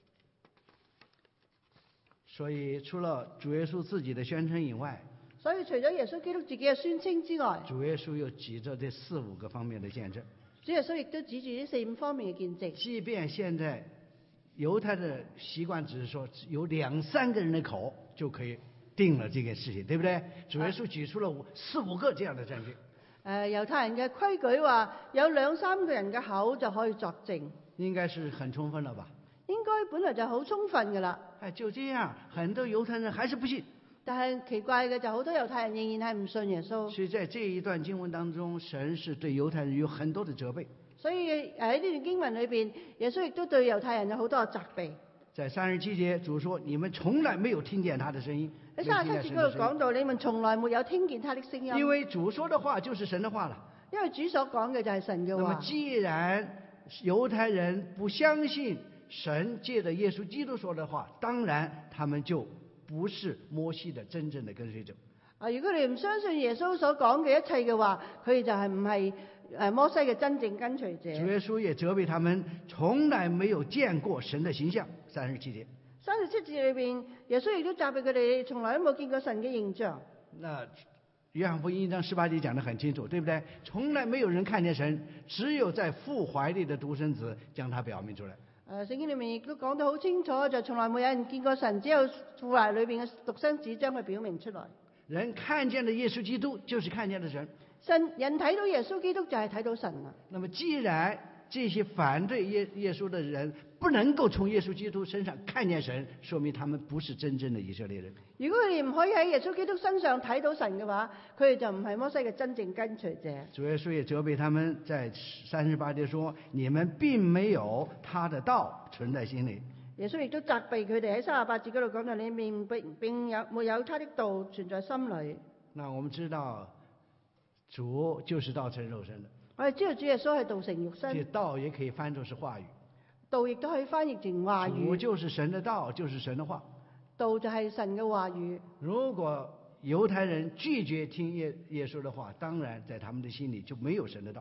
所以除了主耶穌自己的宣稱以外， 所以除咗耶穌基督自己嘅宣稱之外， 主耶穌又指着這四五個方面的見證。 主耶穌亦都指住呢四五方面嘅見證。 即便現在猶太的習慣只是說有兩三個人的口就可以定了這件事情，對不對？主耶穌舉出了五四五個這樣的證據。 誒，猶太人嘅規矩話有兩三個人嘅口就可以作證， 應該是很充分了吧？ 應該本來就好充分㗎啦。 哎，就這樣，很多猶太人還是不信。 但係奇怪嘅就好多猶太人仍然係唔信耶穌。 所以在這一段經文當中，神是對猶太人有很多的責備。 所以喺呢段經文裏邊，耶穌亦都對猶太人有好多嘅責備。 在三十七節，主說：你們從來沒有聽見他的聲音。 喺三十七節嗰度講到，你們從來沒有聽見他的聲音。 因為主說的話就是神的話了。 因為主所講嘅就係神嘅話。 那麼既然猶太人不相信神借着耶穌基督說的話，當然他們就不是摩西的真正的跟隨者。 啊，如果你唔相信耶穌所講嘅一切嘅話，佢哋就係唔係誒摩西嘅真正跟隨者。 主耶穌也責備他們從來沒有見過神的形象。三十七節。 三十七節裏邊，耶穌亦都責備佢哋從來都冇見過神嘅形象。 那約翰福音一章十八節講得很清楚，對不對？從來沒有人看見神，只有在父懷裏的獨生子將他表明出來。 誒，聖經裏面亦都講得好清楚，就從來冇有人見過神，只有父懷裏邊嘅獨生子將佢表明出來。 人看見的耶穌基督就是看見的神。 神人睇到耶穌基督就係睇到神啦。 那麼既然這些反對耶耶穌的人不能夠從耶穌基督身上看見神，說明他們不是真正的以色列人。 如果佢哋唔可以喺耶穌基督身上睇到神嘅話，佢哋就唔係摩西嘅真正跟隨者。 主耶穌也責備他們，在三十八節說：你們並沒有他的道存在心裏。 耶穌亦都責備佢哋喺三十八節嗰度講到：你並並並有沒有他的道存在心裏。 那我們知道，主就是道成肉身的。 我哋知道主耶穌係道成肉身。 這道也可以翻作是話語。 道亦都可以翻譯成話語。 主就是神的道，就是神的話。 道就係神嘅話語。 如果猶太人拒絕聽耶耶穌的話，當然在他們的心裏就沒有神的道。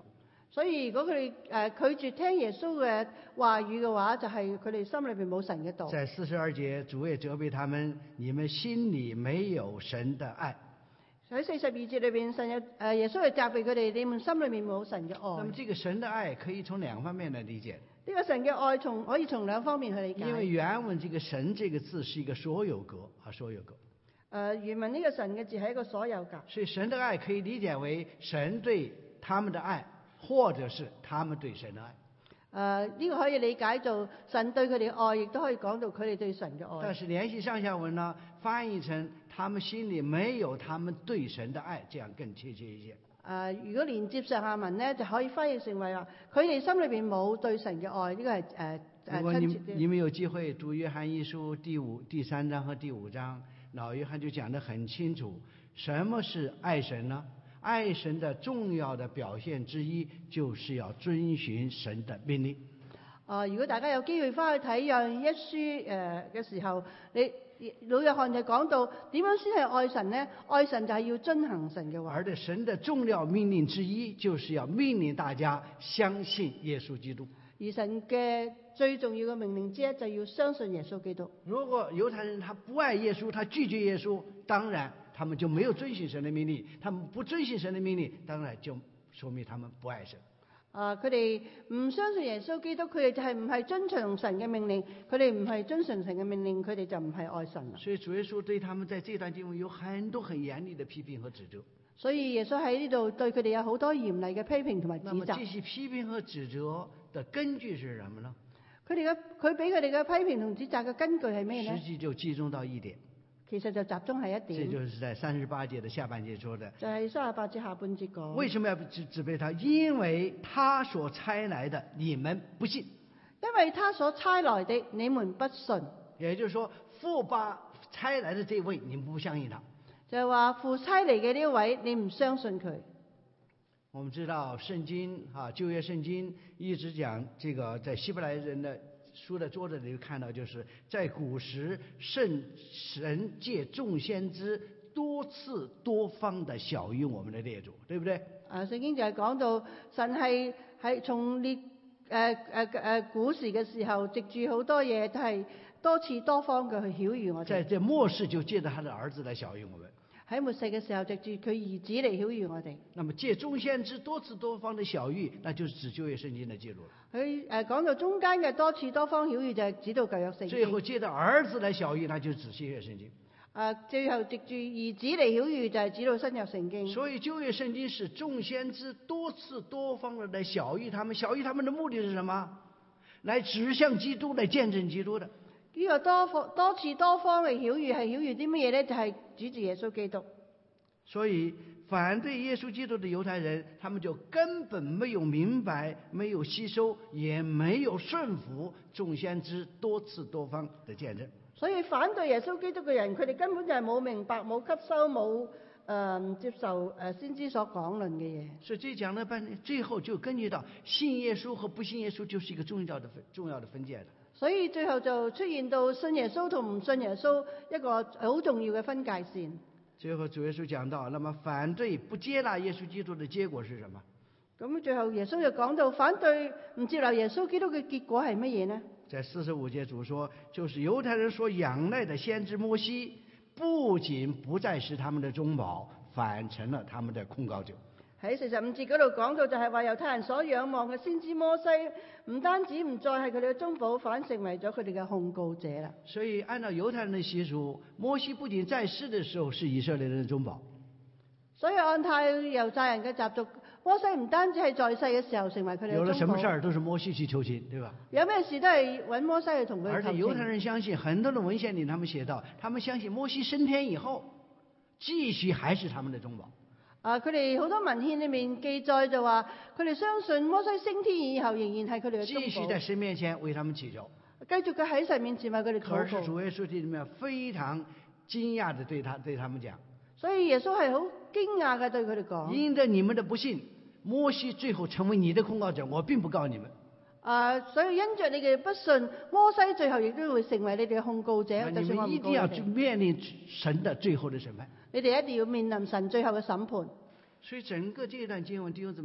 所以如果佢哋誒拒絕聽耶穌嘅話語嘅話，就係佢哋心裏邊冇神嘅道。 在四十二節，主也責備他們：你們心裏沒有神的愛。 喺四十二節裏邊，神有誒耶穌係責備佢哋，你們心裏面冇神嘅愛。 那麼這個神的愛可以從兩方面來理解。 呢個神嘅愛從可以從兩方面去理解。 因為原文這個神這個字是一個所有格啊，所有格。誒、 呃，原文呢個神嘅字係一個所有格。所以神的愛可以理解為神對他們的愛，或者是他們對神的愛。誒、 呃，呢、這個可以理解做神對佢哋嘅愛，亦都可以講到佢哋對神嘅愛。 但是聯繫上下文呢，翻譯成他們心裏沒有他們對神的愛，這樣更貼切一些。誒、 呃，如果連接上下文呢，就可以翻譯成為話，佢哋心裏邊冇對神嘅愛，呢、這個係誒誒。 如果你你們有機會讀約翰一書第五第三章和第五章，老約翰就講得很清楚，什麼是愛神呢？愛神的重要的表現之一，就是要遵循神的命令。 啊、呃，如果大家有機會翻去睇約翰一書誒嘅時候，你老約翰就講到點樣先係愛神呢？愛神就係要遵行神嘅話。 而且神的重要命令之一，就是要命令大家相信耶穌基督。 而神嘅最重要嘅命令之一，就要相信耶穌基督。 如果猶太人他不愛耶穌，他拒絕耶穌，當然他們就沒有遵循神的命令。他們不遵循神的命令，當然就說明他們不愛神。 啊！佢哋唔相信耶穌基督，佢哋就係唔係遵從神嘅命令，佢哋唔係遵從神嘅命令，佢哋就唔係愛神啦。 所以主耶穌對他們在這段經文有很多很嚴厲的批評和指責。 所以耶穌喺呢度對佢哋有好多嚴厲嘅批評同埋指責。 那麼這些批評和指責的根據是什麼呢？ 佢哋嘅佢俾佢哋嘅批評同指責嘅根據係咩呢？ 實際就集中到一點。 其實就集中係一點， 這就是在三十八節的下半節說的。 就係三十八節下半節講。 為什麼要指指責他？因為他所差來的你們不信。 因為他所差來的你們不信。 也就是說，父把差來的這位你們不相信他。 就係話父差嚟嘅呢位你唔相信佢。 我們知道聖經啊，舊約聖經一直講這個，在希伯來人的書的作者裏看到，就是在古時聖神借眾先知多次多方的曉諭我們的列祖，對不對？ 啊，聖經就係講到神係喺從列誒誒誒古時嘅時候，藉住好多嘢都係多次多方嘅去曉諭我哋。 在這末世就借着他的兒子來曉諭我們。 喺末世嘅時候，藉住佢兒子嚟曉諭我哋。 那麼借眾先知多次多方的曉諭，那就是指舊約聖經的記錄。 佢誒講到中間嘅多次多方曉諭，就係指到舊約聖經。 最後借到兒子來曉諭，那就是指新約聖經。 啊，最後藉住兒子嚟曉諭，就係指到新約聖經。 所以舊約聖經是眾先知多次多方的來曉諭他們，曉諭他們的目的是什麼？來指向基督，來見證基督的。 呢個多方多次多方嘅曉諭係曉諭啲乜嘢咧？就係指住耶穌基督。 所以反對耶穌基督的猶太人，他們就根本沒有明白，沒有吸收，也沒有順服眾先知多次多方的見證。 所以反對耶穌基督嘅人，佢哋根本就係冇明白、冇吸收、冇誒、呃、接受誒先知所講論嘅嘢。所以這講了半天，最後就根據到信耶穌和不信耶穌就是一個重要的分重要的分界了。 所以最後就出現到信耶穌同唔信耶穌一個好重要嘅分界線。 最後主耶穌講到，那麼反對不接納耶穌基督的結果是什麼？ 咁最後耶穌就講到，反對唔接納耶穌基督嘅結果係乜嘢呢？ 在四十五節主說，就是猶太人所仰賴的先知摩西，不僅不再是他們的中保，反成了他們的控告者。 喺四十五節嗰度講到，就係話猶太人所仰望嘅先知摩西，唔單止唔再係佢哋嘅中保，反成為咗佢哋嘅控告者啦。 所以按照猶太人的習俗，摩西不僅在世的時候是以色列人的中保。 所以按太猶太人嘅習俗，摩西唔單止係在世嘅時候成為佢哋嘅中保。 有了什麼事兒都是摩西去求情，對吧？ 有咩事都係揾摩西去同佢求情。 而且猶太人相信，很多的文獻裏他們寫到，他們相信摩西升天以後，繼續還是他們的中保。 啊！佢哋好多文獻裏面記載就話，佢哋相信摩西升天以後仍然係佢哋嘅中保。 繼續在神面前為他們祈求。 繼續嘅喺神面前為佢哋禱告。 可是主耶穌裏面非常驚訝地對他對他們講。 所以耶穌係好驚訝嘅對佢哋講。 因着你們的不信，摩西最後成為你的控告者，我並不告你們。 啊！所以因着你哋不信，摩西最後亦都會成為你哋嘅控告者。 你們一定要面臨神的最後的審判。 你哋一定要面臨神最後嘅審判。 所以整個這段經文，弟兄姊妹，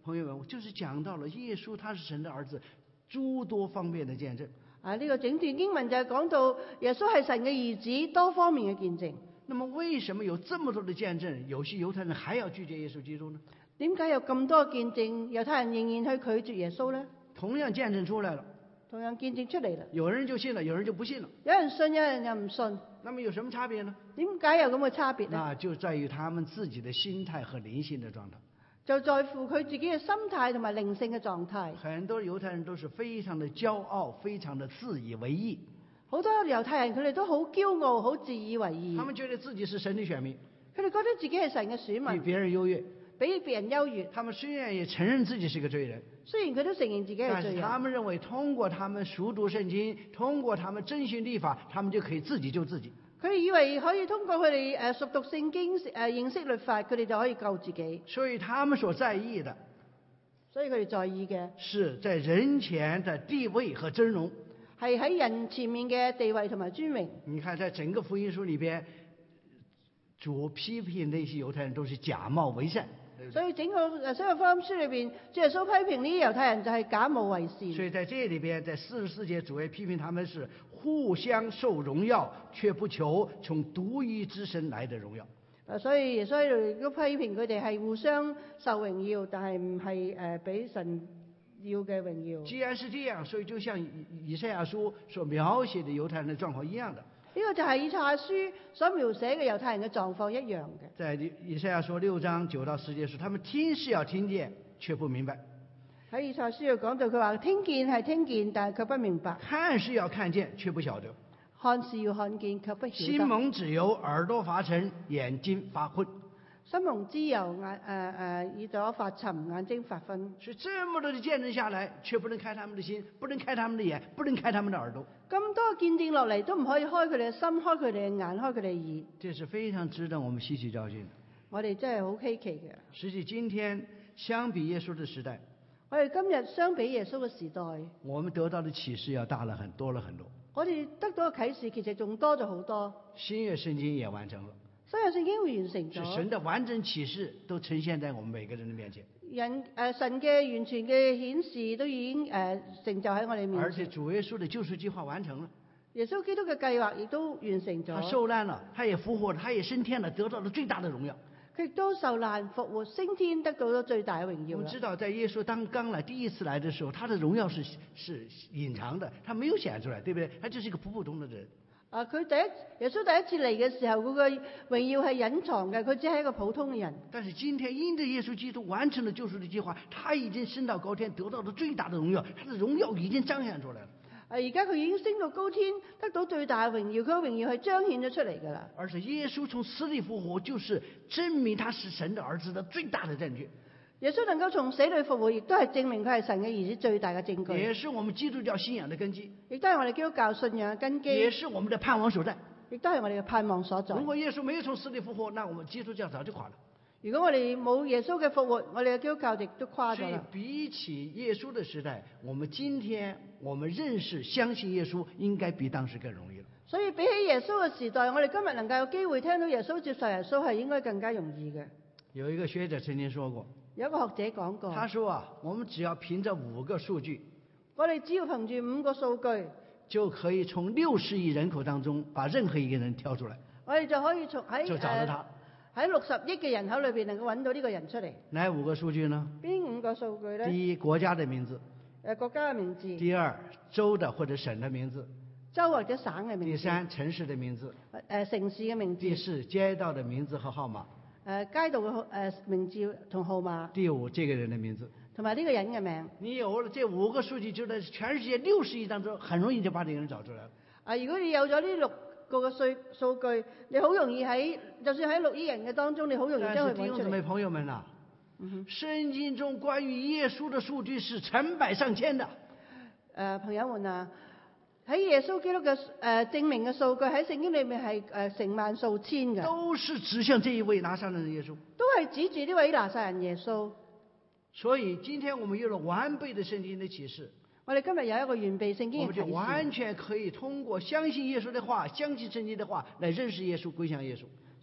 朋友們，就是講到了耶穌他是神的兒子諸多方面的見證。 啊，呢個整段經文就係講到耶穌係神嘅兒子多方面嘅見證。 那麼為什麼有這麼多的見證，有些猶太人還要拒絕耶穌基督呢？ 點解有咁多見證，猶太人仍然去拒絕耶穌呢？ 同樣見證出來了， 同樣見證出嚟啦。 有人就信了，有人就不信了。 有人信，有人又唔信。 那麼有什麼差別呢？ 點解有咁嘅差別呢？ 那就在於他們自己的心態和靈性的狀態。 就在乎佢自己嘅心態同埋靈性嘅狀態。 很多猶太人都是非常的驕傲，非常的自以為義。 好多猶太人佢哋都好驕傲，好自以為義。 他們覺得自己是神的選民， 佢哋覺得自己係神嘅選民， 比別人優越， 比別人優越。 他們雖然也承認自己是個罪人， 雖然佢都承認自己係罪人， 但是他們認為通過他們熟讀聖經，通過他們遵循律法，他們就可以自己救自己。 佢以為可以通過佢哋誒熟讀聖經誒認識律法，佢哋就可以救自己。 所以他們所在意的， 所以佢哋在意嘅是在人前的地位和尊榮， 係喺人前面嘅地位同埋尊榮。 你看，在整個福音書裏邊，主批評那些猶太人都是假冒為善。 所以整個誒新約福音書裏邊，主耶穌批評呢啲猶太人就係假冒為善。 所以在這裏邊，在四十四節，主要批評他們是互相受榮耀，卻不求從獨一之神來的榮耀。 啊，所以耶穌喺度都批評佢哋係互相受榮耀，但係唔係誒俾神要嘅榮耀。 既然是這樣，所以就像以賽亞書所描寫的猶太人的狀況一樣的。 呢個就係以賽亞書所描寫嘅猶太人嘅狀況一樣嘅。 在以賽亞書六章九到十節說，他們聽是要聽見，卻不明白。 喺以賽亞書又講到，佢話聽見係聽見，但係卻不明白。 看是要看見，卻不曉得。 看是要看見，卻不曉得。 心蒙脂油，耳朵發沉，眼睛發昏。 心蒙脂油，眼誒誒耳朵發沉，眼睛發昏。 所以這麼多的見證下來，卻不能開他們的心，不能開他們的眼，不能開他們的耳朵。 咁多見證落嚟都唔可以開佢哋嘅心，開佢哋嘅眼，開佢哋嘅耳。 這是非常值得我們吸取教訓。 我哋真係好稀奇嘅。 實際今天相比耶穌的時代， 我哋今日相比耶穌嘅時代， 我們得到的啟示要大了很多了很多。 我哋得到嘅啟示其實仲多咗好多。 新約聖經也完成了。 新約聖經完成咗， 是神的完整啟示都呈現在我們每個人的面前。 人誒、呃、神嘅完全嘅顯示都已經誒、呃、成就喺我哋面前。 而且主耶穌的救贖計劃完成了。 耶穌基督嘅計劃亦都完成咗。 他受難了，他也復活了，他也升天了，得到了最大的榮耀。 佢亦都受難復活升天，得到咗最大嘅榮耀。 我們知道，在耶穌當剛來第一次來的時候，他的榮耀是是隱藏的，他沒有顯出來，對不對？他就是一個普普通通的人。 啊！佢第一耶穌第一次嚟嘅時候，佢嘅榮耀係隱藏嘅，佢只係一個普通嘅人。 但是今天因着耶穌基督完成了救贖的計劃，他已經升到高天，得到了最大的榮耀，他的榮耀已經彰顯出來了。 啊！而家佢已經升到高天，得到最大嘅榮耀，佢嘅榮耀係彰顯咗出嚟噶啦。 而且耶穌從死裏復活，就是證明他是神的兒子的最大的證據。 耶穌能夠從死裏復活，亦都係證明佢係神嘅兒子最大嘅證據。 也是我們基督教信仰的根基， 亦都係我哋基督教信仰嘅根基。 也是我們的盼望所在， 亦都係我哋嘅盼望所在。 如果耶穌沒有從死裏復活，那我們基督教早就垮了。 如果我哋冇耶穌嘅復活，我哋嘅基督教亦都垮咗啦。 所以比起耶穌的時代，我們今天我們認識相信耶穌，應該比當時更容易了。 所以比起耶穌嘅時代，我哋今日能夠有機會聽到耶穌接受耶穌，係應該更加容易嘅。 有一個學者曾經說過， 有一個學者講過， 他說啊，我們只要憑着五個數據， 我哋只要憑住五個數據， 就可以從六十億人口當中把任何一個人挑出來。 我哋就可以從喺就找到他。 喺六十億嘅人口裏邊能夠揾到呢個人出嚟。 哪五個數據呢？ 邊五個數據呢？ 第一，國家的名字。 誒，國家嘅名字。 第二，州的或者省的名字。 州或者省嘅名字。 第三，城市的名字。 誒，城市嘅名字。 第四，街道的名字和號碼。 誒，街道嘅誒名字同號碼。 第五，這個人的名字。 同埋呢個人嘅名。 你有了這五個數據，就在全世界六十億當中，很容易就把這個人找出來了。 啊，如果你有咗呢六個個數數據，你好容易喺，就算喺六億人嘅當中，你好容易將佢揾出嚟。但是弟兄姊妹朋友們啊，嗯、聖經中關於耶穌的數據是成百上千的。誒、 呃，朋友們啊，喺耶穌基督嘅誒、呃、證明嘅數據喺聖經裏面係誒、呃、成萬數千嘅。 都是指向這一位拿撒勒人耶穌。 都係指住呢位拿撒勒人耶穌。 所以今天我們有了完備的聖經的啟示。 我哋今日有一個完備聖經嘅啟示， 我們就完全可以通過相信耶穌的話、相信聖經的話來認識耶穌、歸向耶穌。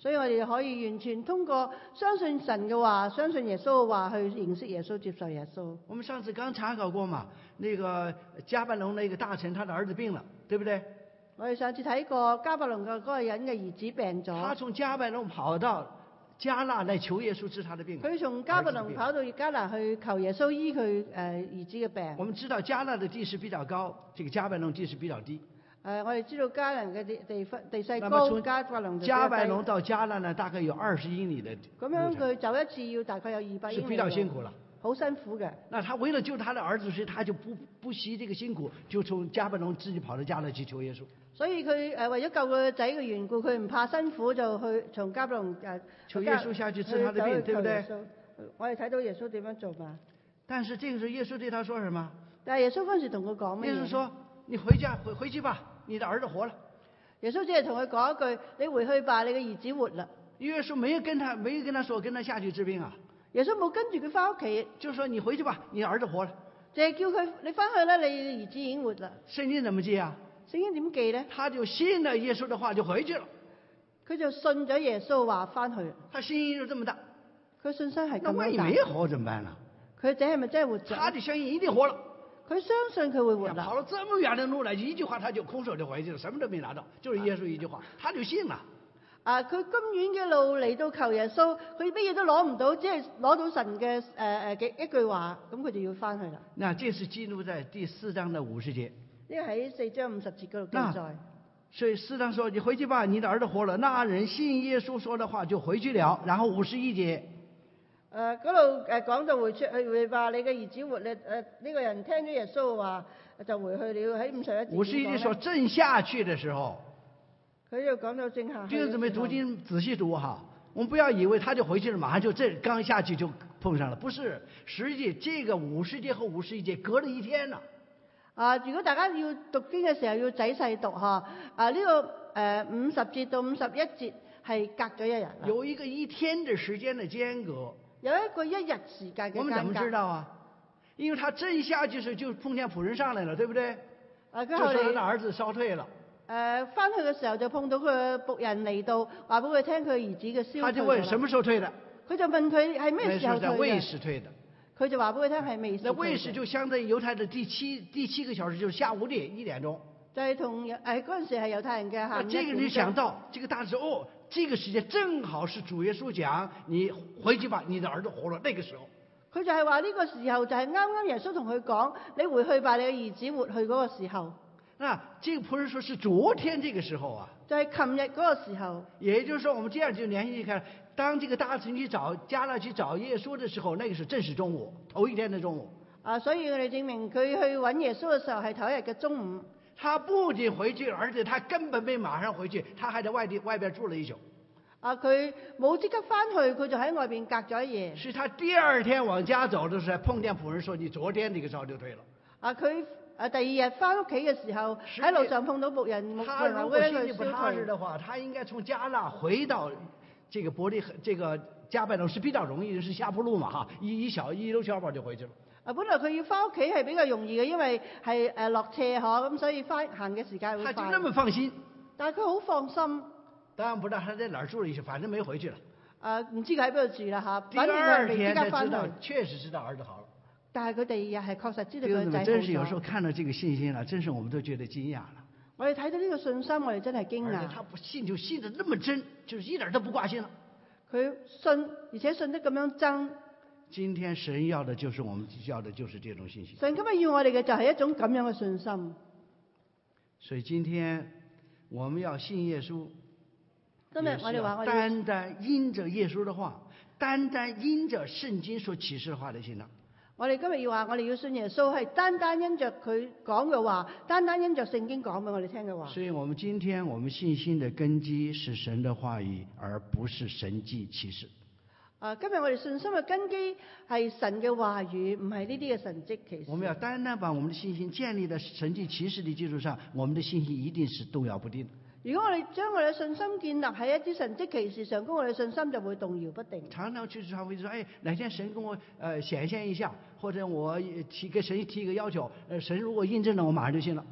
所以我哋可以完全通過相信神嘅話，相信耶穌嘅話去認識耶穌，接受耶穌。 我們上次剛查考過嘛，那個迦百農那個大臣，他的兒子病了，對不對？ 我哋上次睇過迦百農嘅嗰個人嘅兒子病咗。 他從迦百農跑到迦勒來求耶穌治他的病。 佢從迦百農跑到迦勒去求耶穌醫佢誒兒子嘅病。 我們知道迦勒的地勢比較高，這個迦百農地勢比較低。 誒、呃，我哋知道迦勒嘅地地方地勢高，迦百農迦百農到迦勒呢，大概有二十英里的。 咁樣佢走一次要大概有二百英里。 是比較辛苦了。 好辛苦嘅。 那他為了救他的兒子，所以他就不不惜這個辛苦，就從迦百農自己跑到迦勒去求耶穌。 所以佢誒、呃、為咗救佢個仔嘅緣故，佢唔怕辛苦就去從迦百農誒求耶穌下去治他的病，對不對？ 我哋睇到耶穌點樣做嘛。 但是這個時候耶穌對他說什麼？ 但係耶穌嗰陣時同佢講咩？ 耶穌說：你回家回回去吧。你的兒子活了。 耶穌只係同佢講一句：你回去吧，你嘅兒子活啦。 耶穌沒有跟他，沒有跟他說，跟他下去治病啊。 耶穌冇跟住佢翻屋企， 就說你回去吧，你的兒子活了。 就係叫佢你翻去啦，你嘅兒子已經活啦。 聖經怎麼記啊？ 聖經點記咧？ 他就信了耶穌的話，就回去了。 佢就信咗耶穌話翻去。 他信心就這麼大。 佢信心係咁大。 那萬一沒活怎麼辦呢？ 佢仔係咪真係活着？ 他就相信一定活了。 佢相信佢會活啦。 跑了這麼遠的路來，一句話他就空手就回去了，什麼都沒拿到，就是耶穌一句話，他就信了。 啊！佢咁遠嘅路嚟到求耶穌，佢乜嘢都攞唔到，只係攞到神嘅誒誒嘅一句話，咁佢就要翻去啦。 那這是記錄在第四章的五十節。 呢個喺四章五十節嗰度記載。 所以四章說：你回去吧，你的兒子活了。那人信耶穌說的話就回去了。然後五十一節。 誒嗰度誒講到回出去回話你嘅兒子活咧，誒、呃、呢、這個人聽咗耶穌嘅話就回去了。喺五十一節。 五十一節說正下去的時候。 佢就講到正下去。弟兄姊妹讀經仔細讀哈，我們不要以為他就回去了，馬上就這剛下去就碰上了，不是。實際這個五十節和五十一節隔了一天啦。 啊，如果大家要讀經嘅時候要仔細讀哈，啊呢、這個誒五十節到五十一節係隔咗一日。 有一個一天嘅時間嘅間隔。 有一個一日時間嘅間隔。我們怎麼知道啊？ 因為他正下去時就碰見僕人上來了，對不對？ 啊， 就說他的兒子燒退了。 誒、呃，翻去嘅時候就碰到佢嘅僕人嚟到，話俾佢聽佢兒子嘅燒退。 他就問什麼時候退的？ 佢就問佢係咩時候退嘅？ 未時退的。 佢就話俾佢聽係未時。 那未時就相當於猶太的第七第七個小時，就是下午點一點鐘。 就係同誒嗰陣時係猶太人嘅下午一點鐘。 這個你想到，這個大時哦，這個時間正好是主耶穌講你回去吧，你的兒子活了。那個時候， 佢就係話呢個時候就係啱啱耶穌同佢講，你回去吧，你嘅兒子活去嗰個時候。 那這個僕人說是昨天這個時候啊， 就係琴日嗰個時候。 也就是說，我們這樣就聯繫起來，當這個大臣去找迦勒去找耶穌的時候，那個是正是中午，頭一天的中午。 啊，所以我哋證明佢去揾耶穌嘅時候係頭一日嘅中午。 他不僅回去，而且他根本沒馬上回去，他還在外地外邊住了一宿。 啊，佢冇即刻翻去，佢就喺外邊隔咗一夜。 是他第二天往家走的時候，碰見僕人說：你昨天這個燒就退了。 啊，佢。啊！第二日翻屋企嘅時候，喺路上碰到僕人， 他如果心裡不踏實的話，他應該從迦勒回到這個伯利，這個迦百農是比較容易，是下坡路嘛，哈，一一小一路小跑就回去了。 啊，本來佢要翻屋企係比較容易嘅，因為係誒落斜嗬，咁所以翻行嘅時間會快。 他就那麼放心， 但係佢好放心。 當然不知道他在哪兒住了一宿，反正沒回去了。 啊，唔知佢喺邊度住啦嚇。 第二天才知道，確實知道兒子好了。 但係佢第二日係確實知道佢仔好咗。 真是有時候看到這個信心啦，真是我們都覺得驚訝了。 我哋睇到呢個信心，我哋真係驚訝。 而且他不信就信得那麼真，就是一點都不掛心了。 佢信，而且信得咁樣真。 今天神要的就是我們要的就是這種信心。 神今日要我哋嘅就係一種咁樣嘅信心。 所以今天我們要信耶穌。 今日我哋話我哋單單因着耶穌的話，單單因着聖經所啟示的話嚟信啦。 我哋今日要話，我哋要信耶穌，係單單因着佢講嘅話，單單因着聖經講俾我哋聽嘅話。 所以我們今天我們信心的根基是神的話語，而不是神蹟奇事。 啊，今日我哋信心嘅根基係神嘅話語，唔係呢啲嘅神蹟奇事。 我們要單單把我們的信心建立在神蹟奇事的基礎上，我們的信心一定是動搖不定。 如果我哋將我哋嘅信心建立喺一啲神蹟奇事上，咁我哋信心就會動搖不定。 常常去傳福音說，哎，哪天神跟我呃顯現一下，或者我提給神提一個要求，呃，神如果印證了，我馬上就信了。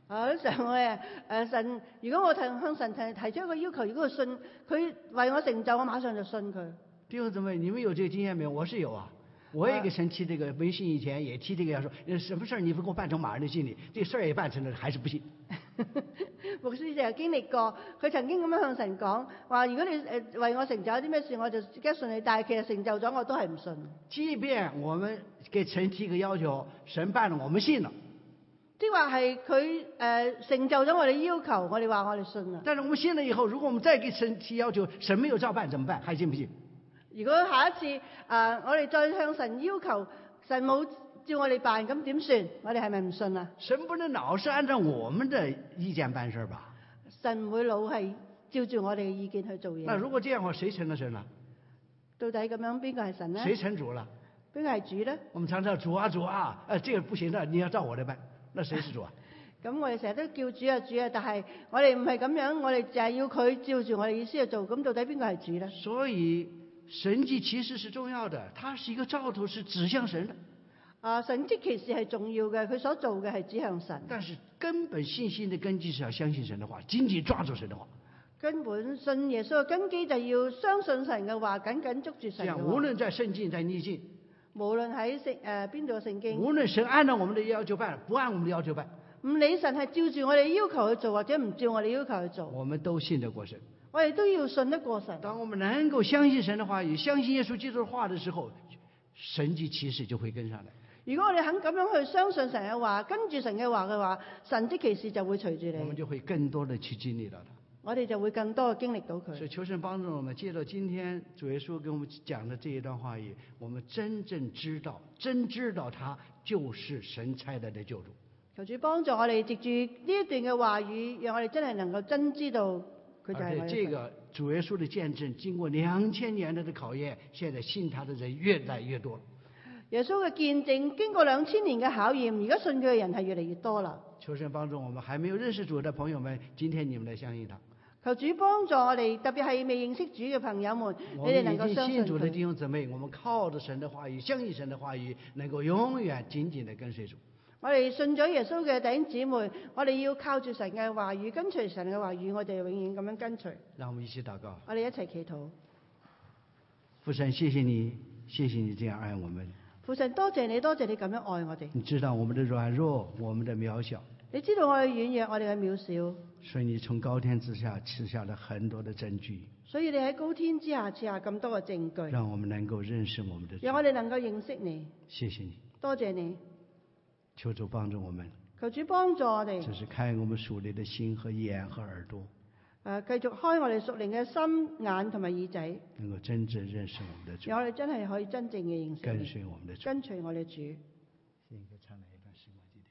啊！神我誒誒神，如果我向向神提提出一個要求，如果佢信佢為我成就，我馬上就信佢。 弟兄姊妹，你們有這個經驗沒有？我是有啊。我也給神提這個微信以前也提這個，要說什麼事你不給我辦成馬上就信你，這個事兒也辦成了，還是不信。 牧師就經歷過，佢曾經咁樣向神講話：如果你誒為我成就啲咩事，我就即刻信你。但係其實成就咗，我都係唔信。 即便我們給神提個要求，神辦了，我們信了。 即係話係佢誒成就咗我哋要求，我哋話我哋信啦。 但是我們信了以後，如果我們再給神提要求，神沒有照辦，怎麼辦？還信不信？ 如果下一次誒、呃、我哋再向神要求，神冇照我哋辦，咁點算？我哋係咪唔信啊？ 神不能老是按照我們的意見辦事吧？ 神唔會老係照住我哋嘅意見去做嘢。 那如果這樣的話，誰成了神了？ 到底咁樣邊個係神呢？ 誰成主了？ 邊個係主呢？ 我們常常主啊主啊，誒、呃，這個不行的，你要照我的辦。那誰是主啊？ 咁我哋成日都叫主啊主啊，但係我哋唔係咁樣，我哋就係要佢照住我哋意思去做。咁到底邊個係主呢？ 所以神蹟奇事是重要的，它是一個兆頭，是指向神的。 啊，神蹟奇事係重要嘅，佢所做嘅係指向神。 但是根本信心的根基是要相信神的話，緊緊抓住神的話。 根本信耶穌嘅根基就要相信神嘅話，緊緊捉住神嘅話。 這樣無論在聖境在逆境， 無論喺聖誒邊度嘅聖經， 無論神按照我們的要求辦，不按我們的要求辦， 唔理神係照住我哋要求去做，或者唔照我哋要求去做， 我們都信得過神。 我哋都要信得過神。 當我們能夠相信神的話語，相信耶穌基督的話的時候，神蹟奇事就會跟上來。 如果我哋肯咁樣去相信神嘅話，跟住神嘅話嘅話，神蹟奇事就會隨住你。 我們就會更多的去經歷到它。 我哋就會更多嘅經歷到佢。 所以求神幫助我們，借着今天主耶穌給我們講的這一段話語，我們真正知道，真知道他就是神差來的救主。 求主幫助我哋，藉住呢一段嘅話語，讓我哋真係能夠真知道佢就係我哋。 而且這個主耶穌的見證，經過兩千年的考驗，現在信他的人越來越多。 耶穌嘅見證經過兩千年嘅考驗，而家信佢嘅人係越嚟越多啦。 求神幫助我們還沒有認識主的朋友們，今天你們來相信他。 求主幫助我哋，特別係未認識主嘅朋友們，你哋能夠相信佢。我們已經信主的弟兄姊妹，我們靠着神的話語，相信神的話語，能夠永遠緊緊地跟隨主。我哋信咗耶穌嘅弟兄姊妹，我哋要靠住神嘅話語，跟隨神嘅話語，我哋永遠咁樣跟隨。讓我們一起禱告。我哋一齊祈禱。父神，謝謝你，謝謝你這樣愛我們。父神，多謝你，多謝你咁樣愛我哋。你知道我們的軟弱，我們的渺小。你知道我哋軟弱，我哋嘅渺小。所以你從高天之下賜下了很多的證據。所以你喺高天之下賜下咁多嘅證據，讓我們能夠認識我們的主。讓我哋能夠認識你。謝謝你，多謝你。求主幫助我們。求主幫助我哋。就是開我們屬靈的心和眼和耳朵。誒，繼續開我哋屬靈嘅心眼同埋耳仔，能夠真正認識我們的主。讓我哋真係可以真正嘅認識你，跟隨我們的主。跟隨我哋主。